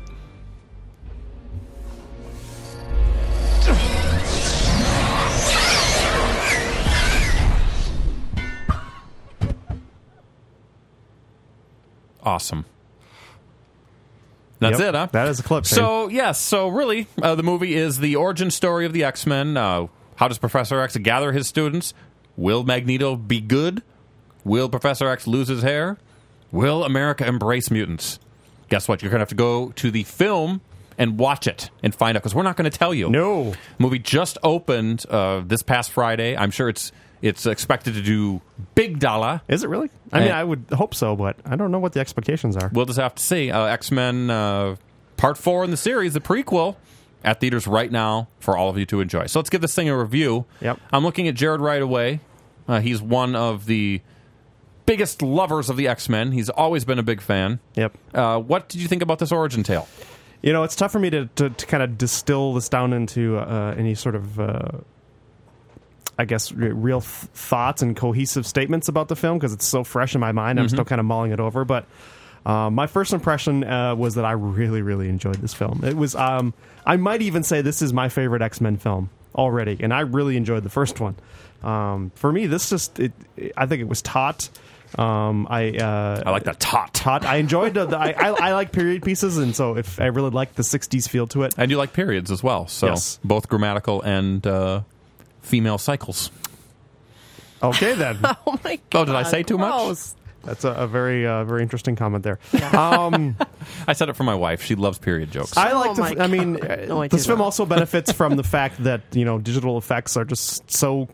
Awesome. That's Yep, it, huh? that is a clip. Shane. So, yes, so really, uh, the movie is the origin story of the X-Men. Uh, how does Professor X gather his students? Will Magneto be good? Will Professor X lose his hair? Will America embrace mutants? Guess what? You're going to have to go to the film and watch it and find out, because we're not going to tell you. No. The movie just opened uh, this past Friday. I'm sure it's it's expected to do big dollar. Is it really? I mean, I would hope so, but I don't know what the expectations are. We'll just have to see. Uh, X-Men uh, Part four in the series, the prequel, at theaters right now for all of you to enjoy. So let's give this thing a review. Yep. I'm looking at Jared right away. Uh, he's one of the biggest lovers of the X-Men. He's always been a big fan. Yep. Uh, what did you think about this origin tale? You know, it's tough for me to, to, to kind of distill this down into uh, any sort of, uh, I guess, r- real th- thoughts and cohesive statements about the film because it's so fresh in my mind. I'm Mhm. still kind of mulling it over. But uh, my first impression uh, was that I really, really enjoyed this film. It was, um, I might even say this is my favorite X-Men film already, and I really enjoyed the first one. Um, for me, this just, it, it, I think it was taut. Um, I uh, I like that taut. Taut. I enjoyed the. the I, I I like period pieces, and so if I really like the sixties feel to it. I do like periods as well. So Yes. both grammatical and uh, female cycles. Okay, then. Oh my god! Oh, did I say too much? Gross. That's a, a very uh, very interesting comment there. Um, I said it for my wife. She loves period jokes. I like. Oh the, my f- I mean, God. uh, No, I this do film not. also benefits from the fact that you know digital effects are just so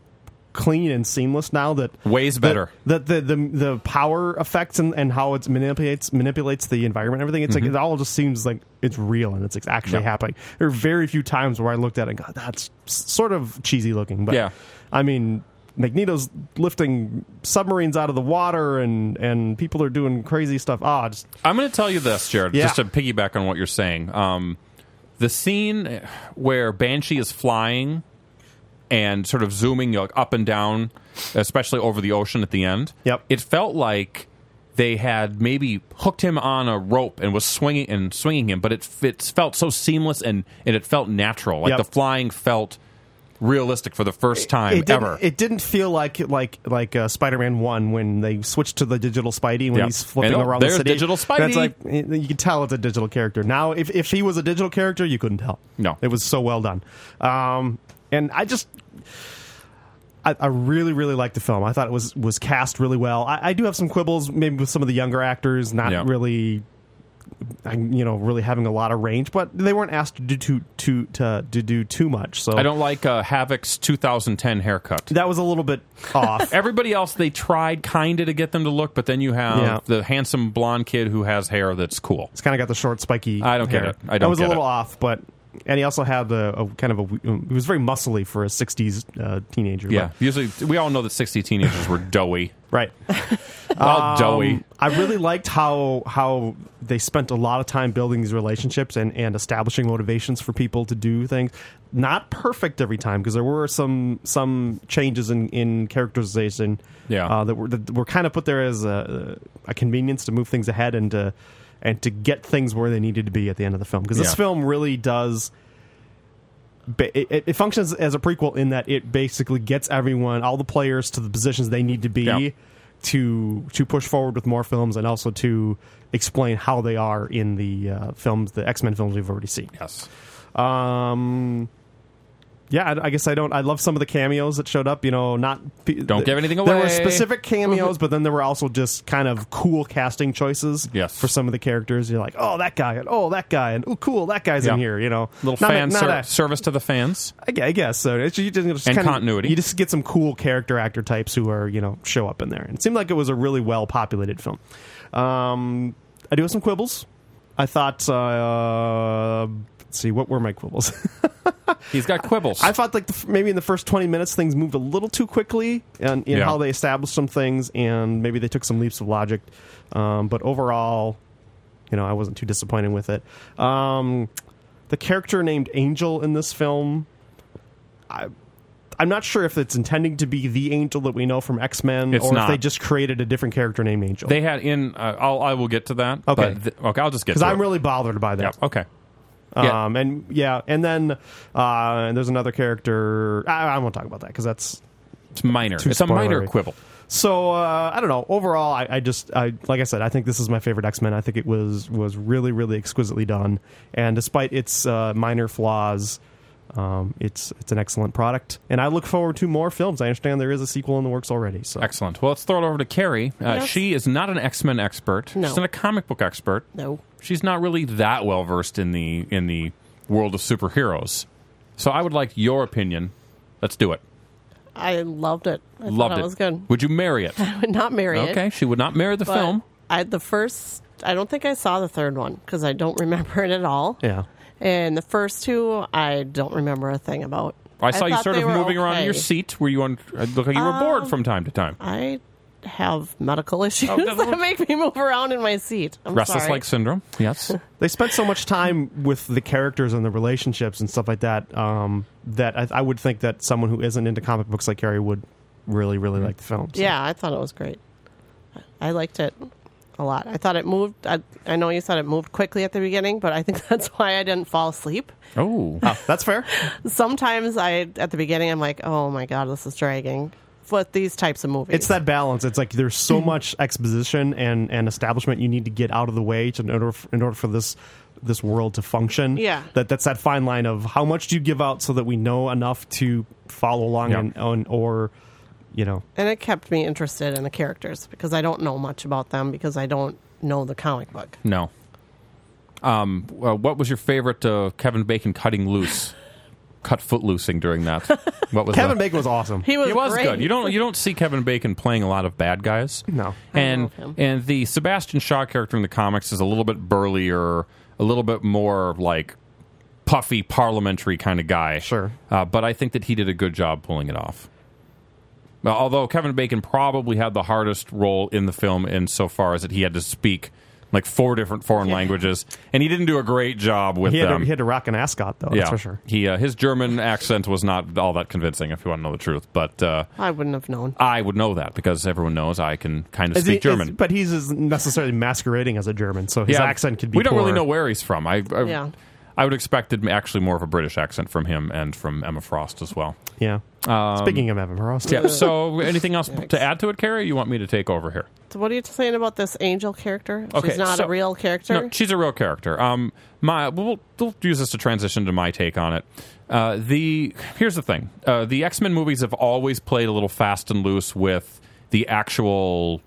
clean and seamless now that Way's better. That, that the, the the power effects and, and how it manipulates manipulates the environment and everything. It's Mhm. like it all just seems like it's real and it's actually Yeah. happening. There are very few times where I looked at it and go, that's s- sort of cheesy looking. But Yeah. I mean, Magneto's lifting submarines out of the water and, and people are doing crazy stuff. Ah, just I'm going to tell you this, Jared, Yeah. just to piggyback on what you're saying. Um, the scene where Banshee is flying and sort of zooming, you know, up and down, especially over the ocean at the end. Yep. It felt like they had maybe hooked him on a rope and was swinging and swinging him, but it, it felt so seamless and, and it felt natural. Like Yep. the flying felt realistic for the first time it didn't, ever. It didn't feel like like like uh, Spider-Man one when they switched to the digital Spidey when Yep. he's flipping And, oh, around the there's city. digital Spidey. That's like you can tell it's a digital character. Now, if if he was a digital character, you couldn't tell. No, it was so well done. Um, and I just. I, I really, really liked the film. I thought it was was cast really well. I, I do have some quibbles, maybe with some of the younger actors, not Yeah. really, I- you know, really having a lot of range. But they weren't asked to do too, too, to, to do too much. So I don't like uh, Havoc's two thousand ten haircut. That was a little bit off. Everybody else, they tried kind of to get them to look, but then you have Yeah. the handsome blonde kid who has hair that's cool. It's kind of got the short, spiky. I don't get hair. it. I don't That was get a little it. off, but and he also had a, a kind of a. He was very muscly for a sixties uh, teenager. Yeah, usually we all know that sixty teenagers were doughy. Right. All Um, doughy. I really liked how how they spent a lot of time building these relationships and, and establishing motivations for people to do things. Not perfect every time because there were some some changes in, in characterization. Yeah. uh, that were that were kind of put there as a, a convenience to move things ahead and to and to get things where they needed to be at the end of the film because this Yeah. film really does. ba- It, it functions as a prequel in that it basically gets everyone, all the players, to the positions they need to be Yeah. to to push forward with more films and also to explain how they are in the uh, films, the X-Men films we've already seen. Yes. Um. Yeah, I, I guess I don't. I love some of the cameos that showed up. You know, not Don't give anything There were away. specific cameos, but then there were also just kind of cool casting choices. Yes. For some of the characters, you're like, oh, that guy, and oh, that guy, and oh, cool, that guy's Yeah. in here. You know, Little Not a- fan not ser- a- service to the fans. I gue- I guess so. It's, you just, just And kinda- continuity. You just get some cool character actor types who are, you know, show up in there. And it seemed like it was a really well populated film. Um, I do have some quibbles. I thought. Uh, let's see, what were my quibbles? He's got quibbles. I thought like the, f- maybe in the first twenty minutes things moved a little too quickly and in Yeah. how they established some things, and maybe they took some leaps of logic. Um, but overall, you know, I wasn't too disappointed with it. Um, the character named Angel in this film, I, I'm not sure if it's intending to be the Angel that we know from X-Men, It's or not. if they just created a different character named Angel. They had in. Uh, I'll, I will get to that. Okay. but th- okay. I'll just get Because to I'm it. really bothered by that. Yeah. Okay. Yeah. Um, and yeah, and then uh, and there's another character. I, I won't talk about that because that's It's minor. too It's a minor spoilery. quibble. So uh, I don't know. Overall, I, I just, I like I said, I think this is my favorite X-Men. I think it was was really, really exquisitely done, and despite its uh, minor flaws, um, it's it's an excellent product. And I look forward to more films. I understand there is a sequel in the works already. So Excellent. Well, let's throw it over to Carrie. Uh, Yes. She is not an X-Men expert. No. She's not a comic book expert. No. She's not really that well versed in the in the world of superheroes. So I would like your opinion. Let's do it. I loved it. I Loved thought it. it was good. Would you marry it? I would not marry it. Okay, she would not marry the but film. I the first. I don't think I saw the third one because I don't remember it at all. yeah, And the first two, I don't remember a thing about. I saw you thought sort they of were moving around in your okay. seat. Were you on? It looked like you were Um, bored from time to time. I have medical issues Oh, no, no. that make me move around in my seat. I'm Restless sorry. like syndrome. Yes. they spent so much time with the characters and the relationships and stuff like that um, that I, I would think that someone who isn't into comic books like Carrie would really, really like the film. So. Yeah, I thought it was great. I liked it a lot. I thought it moved. I, I know you said it moved quickly at the beginning, but I think that's why I didn't fall asleep. Oh, Oh, that's fair. Sometimes I, at the beginning, I'm like, oh my God, this is dragging. With these types of movies. It's that balance. It's like there's so much exposition and, and establishment you need to get out of the way to, in order for, in order for this this world to function. Yeah. That that's that fine line of how much do you give out so that we know enough to follow along Yeah. and, and or you know. And it kept me interested in the characters because I don't know much about them because I don't know the comic book. no. Um, well, what was your favorite uh, Kevin Bacon cutting loose? cut footloosing during that. What was Kevin that? Bacon was awesome. He was He was great. good. You don't you don't see Kevin Bacon playing a lot of bad guys. No. And love him. and the Sebastian Shaw character in the comics is a little bit burlier, a little bit more like puffy parliamentary kind of guy. Sure. Uh, but I think that he did a good job pulling it off. Well, although Kevin Bacon probably had the hardest role in the film insofar as that he had to speak like four different foreign languages, and he didn't do a great job with He had, them. to, he had to rock an ascot, though, yeah, that's for sure. He uh, his German accent was not all that convincing, if you want to know the truth. But uh, I wouldn't have known. I would know that because everyone knows I can kind of Is speak he- German. is- but he's isn't necessarily masquerading as a German, so his Yeah, accent could be We don't really poor. know where he's from. I I, Yeah. I would expect it actually more of a British accent from him and from Emma Frost as well. Yeah. Um, Speaking of Evan Frost. Yeah. So, anything else to add to it, Carrie? Or you want me to take over here? So what are you saying about this Angel character? Okay, She's not so- a real character? No, she's a real character. Um, my we'll, we'll use this to transition to my take on it. Uh, the here's the thing: uh, the X-Men movies have always played a little fast and loose with the actual,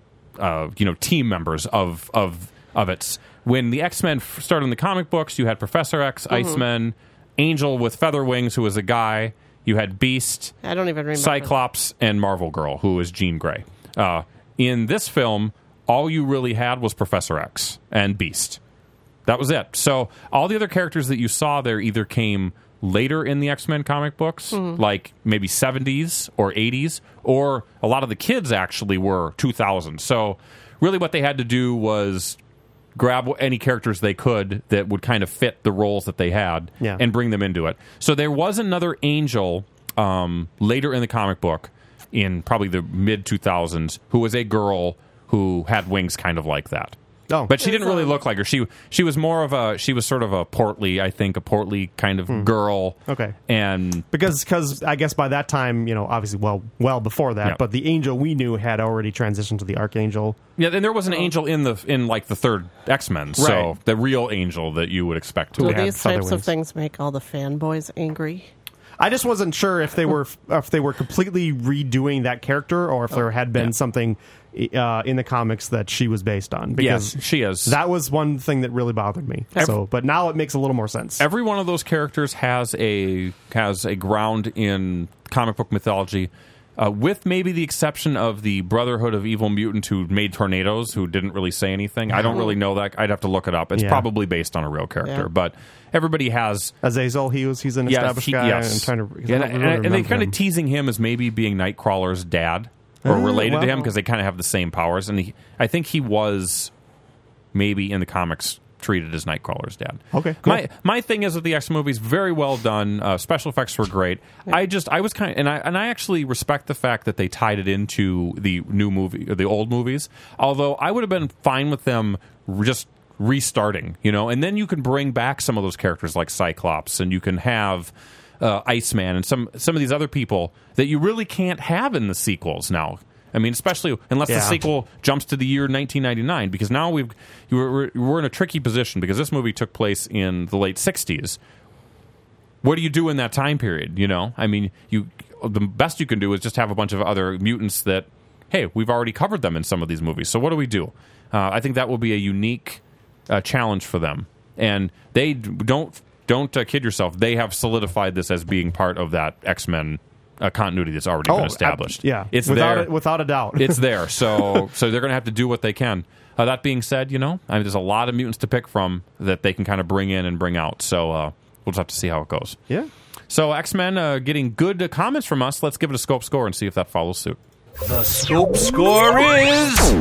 uh, you know, team members of of of it. When the X-Men f- started in the comic books, you had Professor X, Mhm. Iceman, Angel with feather wings, who was a guy. You had Beast, I don't even remember. Cyclops, and Marvel Girl, who is Jean Grey. Uh, in this film, all you really had was Professor X and Beast. That was it. So all the other characters that you saw there either came later in the X-Men comic books, Mhm. like maybe seventies or eighties, or a lot of the kids actually were two thousand. So really what they had to do was grab any characters they could that would kind of fit the roles that they had Yeah. and bring them into it. So there was another Angel um, later in the comic book in probably the mid two thousands who was a girl who had wings kind of like that. Oh. But she didn't really look like her. She she was more of a she was sort of a portly, I think, a portly kind of girl. Okay. And Because cause I guess by that time, you know, obviously well well before that, Yeah. but the Angel we knew had already transitioned to the Archangel. yeah, and there was an Angel in the in like the third X-Men. So Right. the real Angel that you would expect to Do have. these types of things make all the fanboys angry? I just wasn't sure if they were if they were completely redoing that character or if there had been Yeah. something uh, in the comics that she was based on. Because Yes, she is. That was one thing that really bothered me. Every- so, but now it makes a little more sense. Every one of those characters has a has a ground in comic book mythology, uh, with maybe the exception of the Brotherhood of Evil Mutant who made tornadoes, who didn't really say anything. I don't really know that. I'd have to look it up. It's Yeah. probably based on a real character, Yeah. but everybody has. Azazel, he was he's an Yeah, established he- guy. yes. I'm trying to, Yeah, I don't and, really and they remember kind of him. teasing him as maybe being Nightcrawler's dad or Oh, related to him well. because they kind of have the same powers. And he, I think he was maybe in the comics treated as Nightcrawler's dad. Okay, cool. My my thing is with the X movies, very well done. Uh, special effects were great. I just I was kind of, and I and I actually respect the fact that they tied it into the new movie, or the old movies. Although I would have been fine with them just restarting, you know, and then you can bring back some of those characters like Cyclops, and you can have uh, Iceman and some some of these other people that you really can't have in the sequels now. I mean, especially unless the Yeah. sequel jumps to the year nineteen ninety-nine, because now we've we're, we're in a tricky position because this movie took place in the late sixties. What do you do in that time period? You know, I mean, you the best you can do is just have a bunch of other mutants that, hey, we've already covered them in some of these movies. So what do we do? Uh, I think that will be a unique uh, challenge for them, and they d- don't don't uh, kid yourself. They have solidified this as being part of that X-Men uh, continuity that's already Oh, been established. ab- yeah. it's Without there a- without a doubt. it's there. So so they're going to have to do what they can. Uh, that being said, you know, I mean, there's a lot of mutants to pick from that they can kind of bring in and bring out. So uh, we'll just have to see how it goes. Yeah. So X-Men uh, getting good uh, comments from us. Let's give it a scope score and see if that follows suit. The scope score is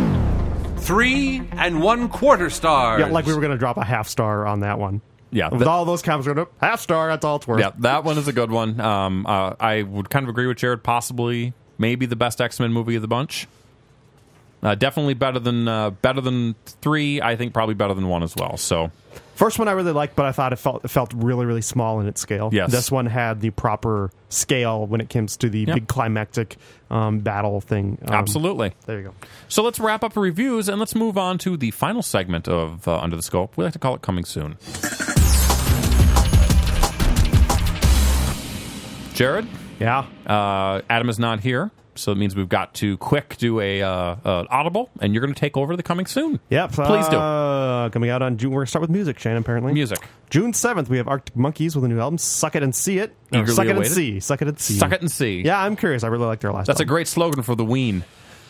three and one quarter stars. Yeah, like we were going to drop a half star on that one. Yeah, With that- all those comments, we're going to half star. That's all it's worth. Yeah, that one is a good one. Um, uh, I would kind of agree with Jared. Possibly, maybe the best X-Men movie of the bunch. Uh, definitely better than uh, better than three. I think probably better than one as well. So First one I really liked, but I thought it felt it felt really really small in its scale. Yes. This one had the proper scale when it comes to the Yep. big climactic um, battle thing. Um, absolutely. There you go. So let's wrap up reviews and let's move on to the final segment of uh, Under the Scope. We like to call it Coming Soon. Jared? Yeah. Uh, Adam is not here. So it means we've got to quick do a uh, uh, audible, and you're going to take over the coming soon. Yep. Please do. Uh, coming out on June. We're going to start with music, Shane, apparently. Music. June seventh, we have Arctic Monkeys with a new album, Suck It and See It. No, Eagerly Suck It and awaited. See. Suck It and See. Suck it and see. Yeah, I'm curious. I really like their last That's a album. great slogan for the Ween.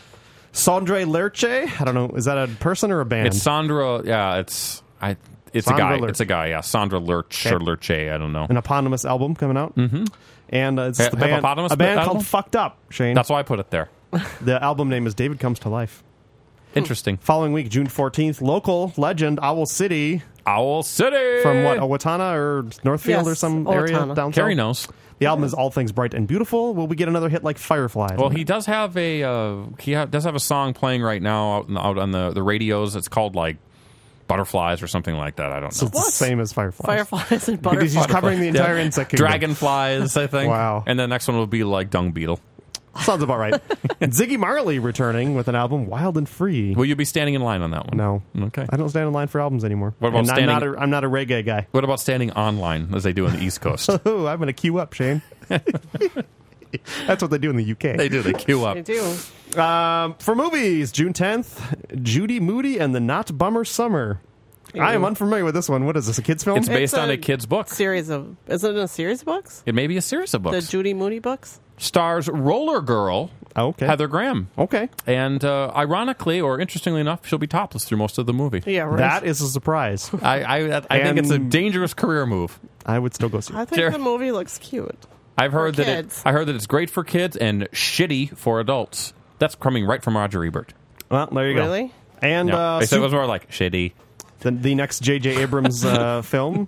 Sandre Lerche. I don't know. Is that a person or a band? It's Sandra. Yeah, it's I. It's Sandra a guy. Lurch. It's a guy. Yeah, Sandra Lurch Okay. or Lurche. I don't know. An eponymous album coming out. Mm-hmm. And uh, it's Hi- the band, hippopotamus a band album? called Fucked Up, Shane. That's why I put it there. The album name is David Comes to Life. Interesting. Following week, June fourteenth, local legend Owl City. Owl City! From what, Owatonna or Northfield Yes, or some area Owatonna. down Carrie south? knows. The album is All Things Bright and Beautiful. Will we get another hit like Firefly? Well, he does have a uh, he ha- does have a song playing right now out, in- out on the, the radios. It's called like Butterflies or something like that. I don't So know. it's the same as Firefly. Fireflies and Because butterflies. he's covering the entire Yeah. insect kingdom. Dragonflies, I think. Wow. And the next one will be like Dung Beetle. Sounds about right. And Ziggy Marley returning with an album, Wild and Free. Will you be standing in line on that one? No. Okay. I don't stand in line for albums anymore. What about and standing- I'm not, a, I'm not a reggae guy. What about standing online as they do on the East Coast? Oh, I'm going to queue up, Shane. That's what they do in the U K. They do. They queue up. They do. Um, for movies, June tenth, Judy Moody and the Not Bummer Summer. I am unfamiliar with this one. What is this, a kid's film? It's based It's on a a kid's book. Series of is it a series of books? It may be a series of The books. Judy Moody books. Stars Roller Girl, Oh, okay. Heather Graham. Okay. And uh, ironically, or interestingly enough, she'll be topless through most of the movie. Yeah, right. That is a surprise. I, I, I think it's a And- dangerous career move. I would still go see I it. think Jer- the movie looks cute. I've heard For that it, kids. I heard that it's great for kids and shitty for adults. That's coming right from Roger Ebert. Well, there you go. Really? And Yeah. uh, they said it Sup- was more like shitty. the, the next J J Abrams uh, film,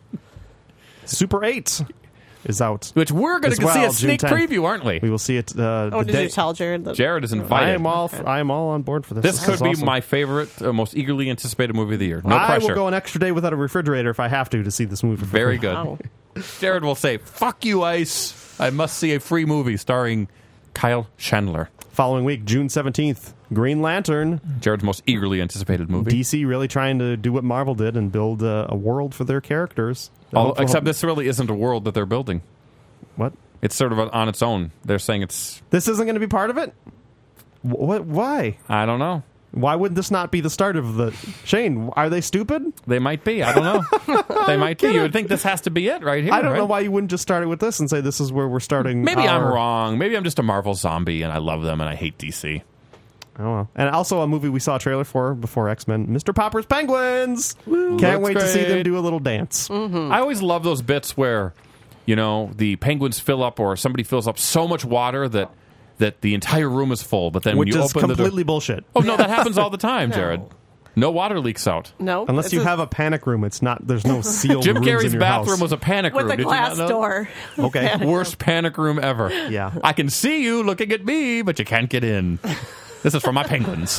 Super eight, is out. Which we're going As to see well, a sneak June tenth. preview, aren't we? We will see it. Uh, Oh, the did day- you tell Jared that? Jared is I invited. am all. I am all on board for this. This could is be awesome. my favorite, uh, most eagerly anticipated movie of the year. No I pressure. will go an extra day without a refrigerator if I have to to see this movie. For Very free. good. Wow. Jared will say, "Fuck you, Ice. I must see a free movie starring Kyle Chandler." Following week, June seventeenth, Green Lantern. Jared's most eagerly anticipated movie. D C really trying to do what Marvel did and build uh, a world for their characters. Although- Hopefully- except this really isn't a world that they're building. What? It's sort of on its own. They're saying it's. This isn't going to be part of it? Wh- What? Why? I don't know. Why would this not be the start of the... Shane, are they stupid? They might be. I don't know. They might be. You would think this has to be it right here. I don't right? know why you wouldn't just start it with this and say this is where we're starting. Maybe I'm our- wrong. Maybe I'm just a Marvel zombie and I love them and I hate D C. Oh, well. And also a movie we saw a trailer for before X-Men, Mister Popper's Penguins. Can't Looks wait to see them great. do a little dance. I always love those bits where, you know, the penguins fill up or somebody fills up so much water that that the entire room is full. But then Which when you is open the completely door, bullshit. oh no, that happens all the time, Jared. No water leaks out. No, Unless it's you a- have a panic room, it's not. There's no sealed Jim rooms in Carrey's your bathroom house. was a panic with room. a Did glass you not know? door. Okay. Worst panic room ever. Yeah. I can see you looking at me, but you can't get in. This is for my penguins.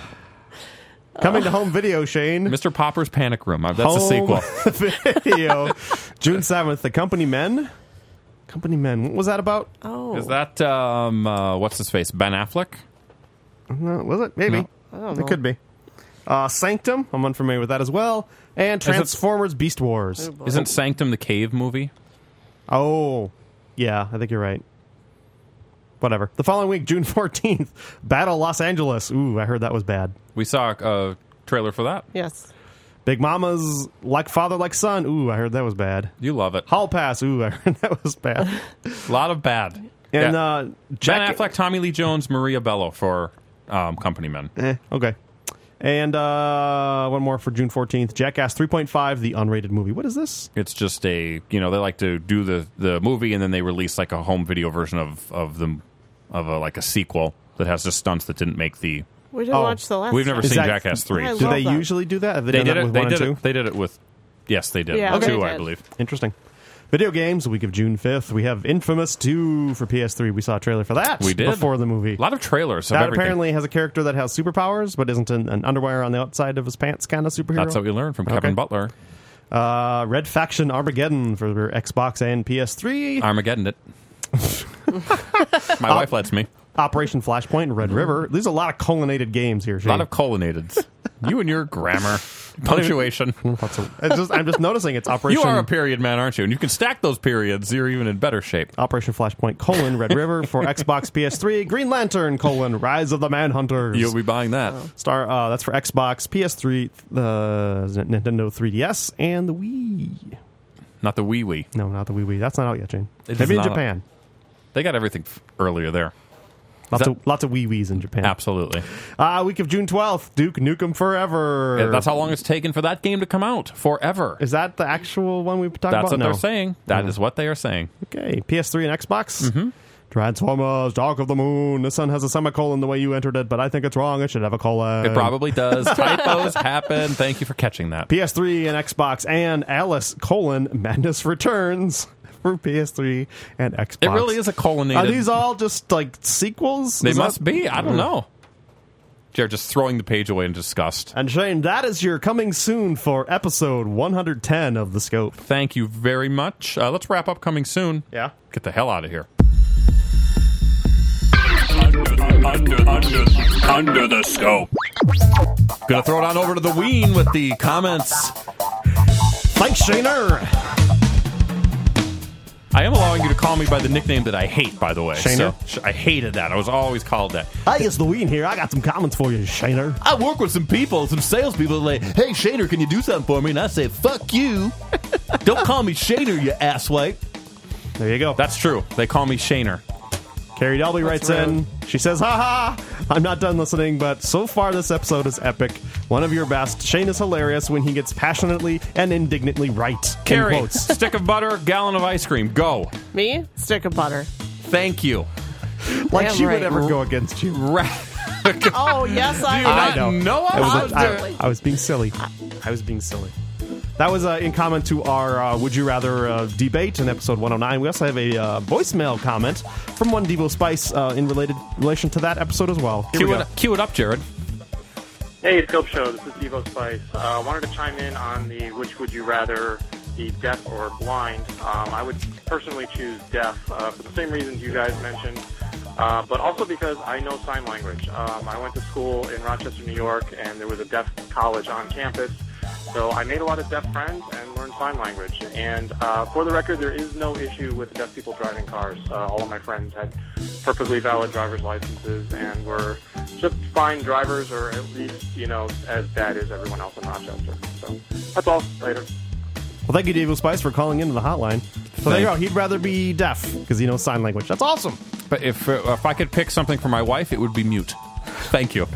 Coming to home video, Shane. Mister Popper's Panic Room. Uh, That's home a sequel. video. June seventh, The Company Men. Company Men. What was that about? Oh, Is that um, uh, what's his face? Ben Affleck? Uh, was it? Maybe. No. I don't It know. could be. Uh, Sanctum. I'm unfamiliar with that as well. And it- Transformers Beast Wars. Isn't Sanctum the cave movie? Oh, yeah. I think you're right. Whatever. The following week, June fourteenth, Battle Los Angeles. Ooh, I heard that was bad. We saw a uh, trailer for that. Yes. Big Mama's Like Father, Like Son. Ooh, I heard that was bad. You love it. Hall Pass. Ooh, I heard that was bad. A lot of bad. And Yeah. uh, Ben Jack- Affleck, Tommy Lee Jones, Maria Bello for um, Company Men. Eh, okay. And uh, one more for June fourteenth, Jackass three point five, the unrated movie. What is this? It's just a, you know, they like to do the, the movie and then they release like a home video version of of them of a, like a sequel that has just stunts that didn't make the. We didn't Oh, watch the last. We've never one. Is seen that- Jackass three. I Do love they that. usually do that? Have they, They done did that it. with They one did and it. two? They did it with. Yes, they did. Yeah, With they two, I did. believe. Interesting. Video games, the week of June fifth, we have Infamous two for P S three. We saw a trailer for that We did. before the movie. A lot of trailers of That everything. apparently has a character that has superpowers, but isn't an, an underwear on the outside of his pants kind of superhero. That's what we learned from Okay. Kevin Butler. Uh, Red Faction Armageddon for Xbox and P S three. Armageddon it. My Uh, wife lets me. Operation Flashpoint and Red River. There's a lot of colonnated games here. A lot of colonnateds. You and your grammar. Punctuation. It's just, I'm just noticing it's Operation... You are a period man, aren't you? And you can stack those periods. You're even in better shape. Operation Flashpoint, colon, Red River for Xbox, P S three, Green Lantern, colon, Rise of the Manhunters. You'll be buying that. Star. Uh, that's for Xbox, P S three, the Nintendo three D S, and the Wii. Not the Wii Wii. No, not the Wii Wii. That's not out yet, Jane. It Maybe is in not Japan. They got everything f- earlier there. Lots that- of lots of Wii Wiis in Japan. Absolutely. Uh, week of June twelfth, Duke Nukem Forever. Yeah, that's how long it's taken for that game to come out. Forever. Is that the actual one we've talked That's about? what No. they're saying. That No. is what they are saying. Okay, P S three and Xbox. Mm-hmm. Transformers, Dark of the Moon. This one has a semicolon the way you entered it, but I think it's wrong. It should have a colon. It probably does. Typos happen. Thank you for catching that. P S three and Xbox, and Alice, colon, Madness Returns for P S three and Xbox. It really is a colonnated. Are these all just like sequels? They Is must that- be. I don't know. Jared just throwing the page away in disgust. And Shane, that is your coming soon for episode one hundred ten of The Scope. Thank you very much. Uh, let's wrap up coming soon. Yeah. Get the hell out of here. Under, under, under, under the scope. Gonna throw it on over to the Ween with the comments. Thanks, Shaner. I am allowing you to call me by the nickname that I hate, by the way. Shaner? So, I hated that. I was always called that. Hi, it's the Ween here. I got some comments for you, Shaner. I work with some people, some salespeople, like, hey, Shaner, can you do something for me? And I say, fuck you. Don't call me Shaner, you asswipe. There you go. That's true. They call me Shaner. Carrie Delby writes in. She says, ha ha, I'm not done listening, but so far this episode is epic. One of your best. Shane is hilarious when he gets passionately and indignantly right. In Carrie, quotes. stick of butter, gallon of ice cream. Go. Me? Stick of butter. Thank you. Like Damn she right. would ever go against you. Oh, yes, I Do you I not know. know It was us? a- I, I was being silly. I was being silly. That was uh, in comment to our uh, Would You Rather uh, debate in episode one oh nine. We also have a uh, voicemail comment from one Devo Spice uh, in related relation to that episode as well. Here Cue we go. it, cue it up, Jared. Hey, Scope Show. This is Devo Spice. I uh, wanted to chime in on the which would you rather be deaf or blind. Um, I would personally choose deaf uh, for the same reasons you guys mentioned, uh, but also because I know sign language. Um, I went to school in Rochester, New York, and there was a deaf college on campus. So I made a lot of deaf friends and learned sign language. And uh, for the record, there is no issue with deaf people driving cars. Uh, all of my friends had perfectly valid driver's licenses and were just fine drivers, or at least, you know, as bad as everyone else in Rochester. So that's all. Later. Well, thank you, Devo Spice, for calling into the hotline. So there you go. He'd rather be deaf because he knows sign language. That's awesome. But if uh, if I could pick something for my wife, it would be mute. Thank you.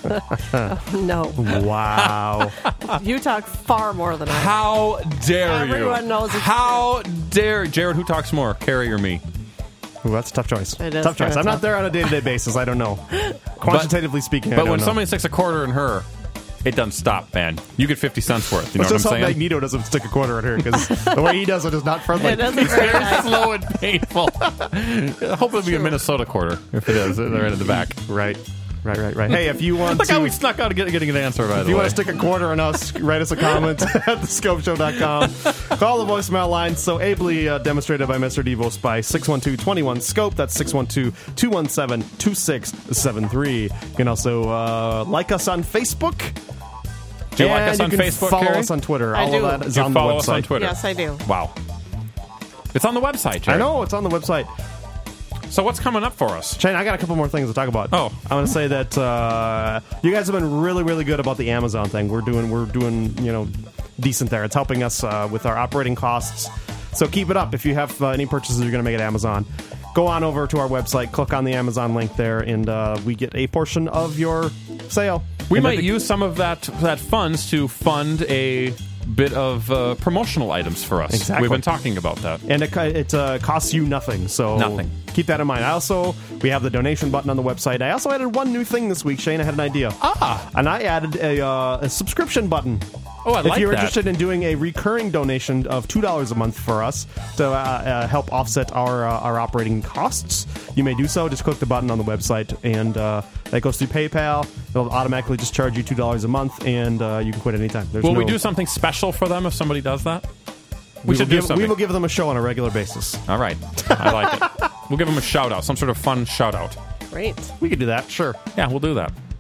No. Wow. You talk far more than I. How dare you? Everyone knows it's How dare Jared, who talks more, Carrie or me? Ooh, that's a tough choice. It is tough choice. kinda I'm not tough. there on a day-to-day basis. I don't know. Quantitatively speaking, I But don't when know. somebody sticks a quarter in her, it doesn't stop, man. You get fifty cents for it. You know Let's what just I'm hope saying? Magneto doesn't stick a quarter in her because the way he does it is not friendly. It isn't very nice. Slow and painful. I hope it'll be a Minnesota quarter. If it is, they're right in the back. Right. Right, right, right. Hey, if you want Look to... how we snuck out of get- getting an answer, by If the you way. want to stick a quarter on us, write us a comment at the scope show dot com. Call the voicemail line so ably uh, demonstrated by Mister Devo Spice, six one two, two one, SCOPE. That's six one two, two one seven, two six seven three. You can also uh, like us on Facebook. Do you like And us on you can Facebook, follow Carrie? us on Twitter. I All do. of that is You on the follow website. us on Twitter. Yes, I do. Wow. It's on the website, I Jared. know, it's on the website. So what's coming up for us? Shane, I got a couple more things to talk about. Oh. I want to say that uh, you guys have been really, really good about the Amazon thing. We're doing, we're doing, you know, decent there. It's helping us uh, with our operating costs. So keep it up. If you have uh, any purchases you're going to make at Amazon, go on over to our website, click on the Amazon link there, and uh, we get a portion of your sale. We And might the- use some of that that funds to fund a bit of uh, promotional items for us. Exactly. We've been talking about that. And it, it uh, costs you nothing, so Nothing. keep that in mind. I also, we have the donation button on the website. I also added one new thing this week, Shane. I had an idea. Ah. And I added a, uh, a subscription button. Oh, I if like you're that. interested in doing a recurring donation of two dollars a month for us to uh, uh, help offset our uh, our operating costs, you may do so. Just click the button on the website, and uh, that goes through PayPal. It'll automatically just charge you two dollars a month, and uh, you can quit anytime. There's Will no, we do something special for them if somebody does that? We, We, should will do give, something. we will give them a show on a regular basis. All right. I like it. We'll give them a shout out, some sort of fun shout out. Great. We could do that, sure. Yeah, we'll do that.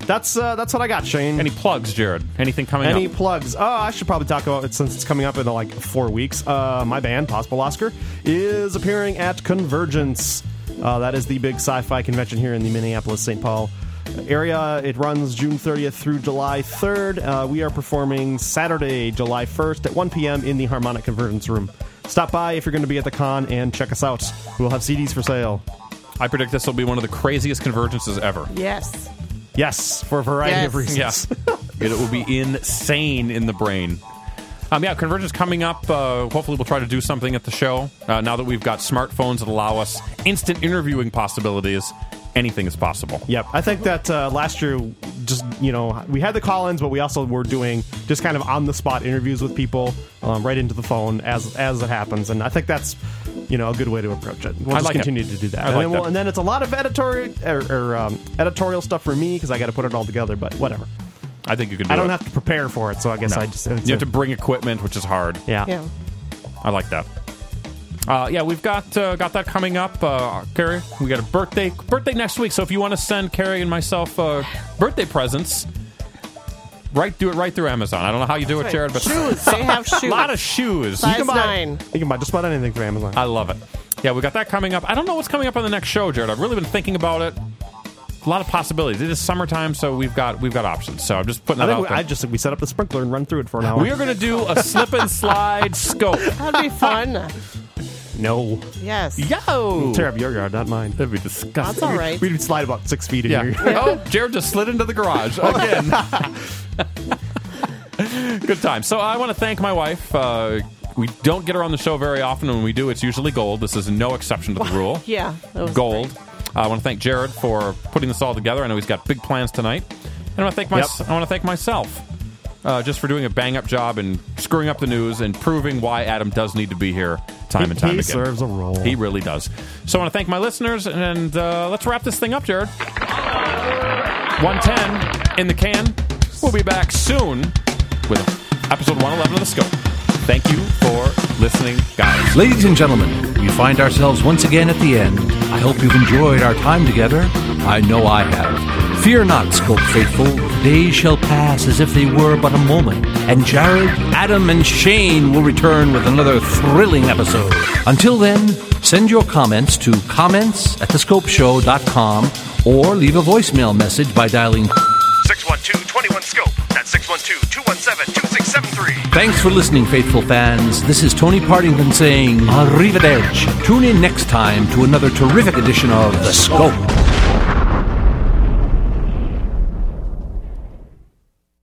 that's uh, that's what I got, Shane. Any plugs, Jared? Anything coming Any up? plugs? Oh, I should probably talk about it since it's coming up in like four weeks. Uh, my band, Possible Oscar, is appearing at Convergence. Uh, that is the big sci-fi convention here in the Minneapolis-Saint Paul area. It runs June thirtieth through July third. Uh, we are performing Saturday, July first at one p.m. in the Harmonic Convergence Room. Stop by if you're going to be at the con and check us out. We'll have C Ds for sale. I predict this will be one of the craziest convergences ever. Yes. Yes, for a variety Yes. of reasons. Yeah. it, it will be insane in the brain. Um, yeah, Convergence coming up. Uh, hopefully we'll try to do something at the show. Uh, now that we've got smartphones that allow us instant interviewing possibilities, anything is possible. Yep. I think that uh, last year, just, you know, we had the call-ins, but we also were doing just kind of on-the-spot interviews with people um, right into the phone as as it happens. And I think that's, you know, a good way to approach it. We'll I just like it. continue to do that. I and, like then we'll, that. and then it's a lot of editorial or, or um, editorial stuff for me because I got to put it all together, but whatever. I think you can do I don't it. have to prepare for it, so I guess No. I just... You have to bring equipment, which is hard. Yeah. Yeah. I like that. Uh, yeah, we've got uh, got that coming up. Uh, Carrie, we got a birthday birthday next week. So if you want to send Carrie and myself uh, birthday presents, right, do it right through Amazon. I don't know how you do it, Jared, but Shoes. They have shoes. a lot of shoes. Size you can buy, nine. You can buy just about anything from Amazon. I love it. Yeah, we got that coming up. I don't know what's coming up on the next show, Jared. I've really been thinking about it. A lot of possibilities. It is summertime, so we've got we've got options. So I'm just putting I that think out we, there. I just we set up the sprinkler and run through it for an hour. We are going to do a slip and slide scope. That'd be fun. No. Yes. Yo! Tear up your yard, not mine. That'd be disgusting. That's all right. We'd slide about six feet in Yeah. here. Oh, Jared just slid into the garage again. Good time. So I want to thank my wife. Uh, we don't get her on the show very often. When we do, it's usually gold. This is no exception to the rule. Yeah. That was Gold. great. Uh, I want to thank Jared for putting this all together. I know he's got big plans tonight. And I want to thank my, Yep. I want to thank myself uh, just for doing a bang-up job and screwing up the news and proving why Adam does need to be here time He- and time he again. serves a role. He really does. So I want to thank my listeners, and uh, let's wrap this thing up, Jared. one ten in the can. We'll be back soon with episode one eleven of The Scope. Thank you for listening, guys. Ladies and gentlemen, we find ourselves once again at the end. I hope you've enjoyed our time together. I know I have. Fear not, Scope faithful. The days shall pass as if they were but a moment. And Jared, Adam, and Shane will return with another thrilling episode. Until then, send your comments to comments at the scope show dot com or leave a voicemail message by dialing six one two, two one, scope. That's six one two, two one seven, two six seven three. Thanks for listening, faithful fans. This is Tony Partington saying arrivederci. Tune in next time to another terrific edition of The Scope.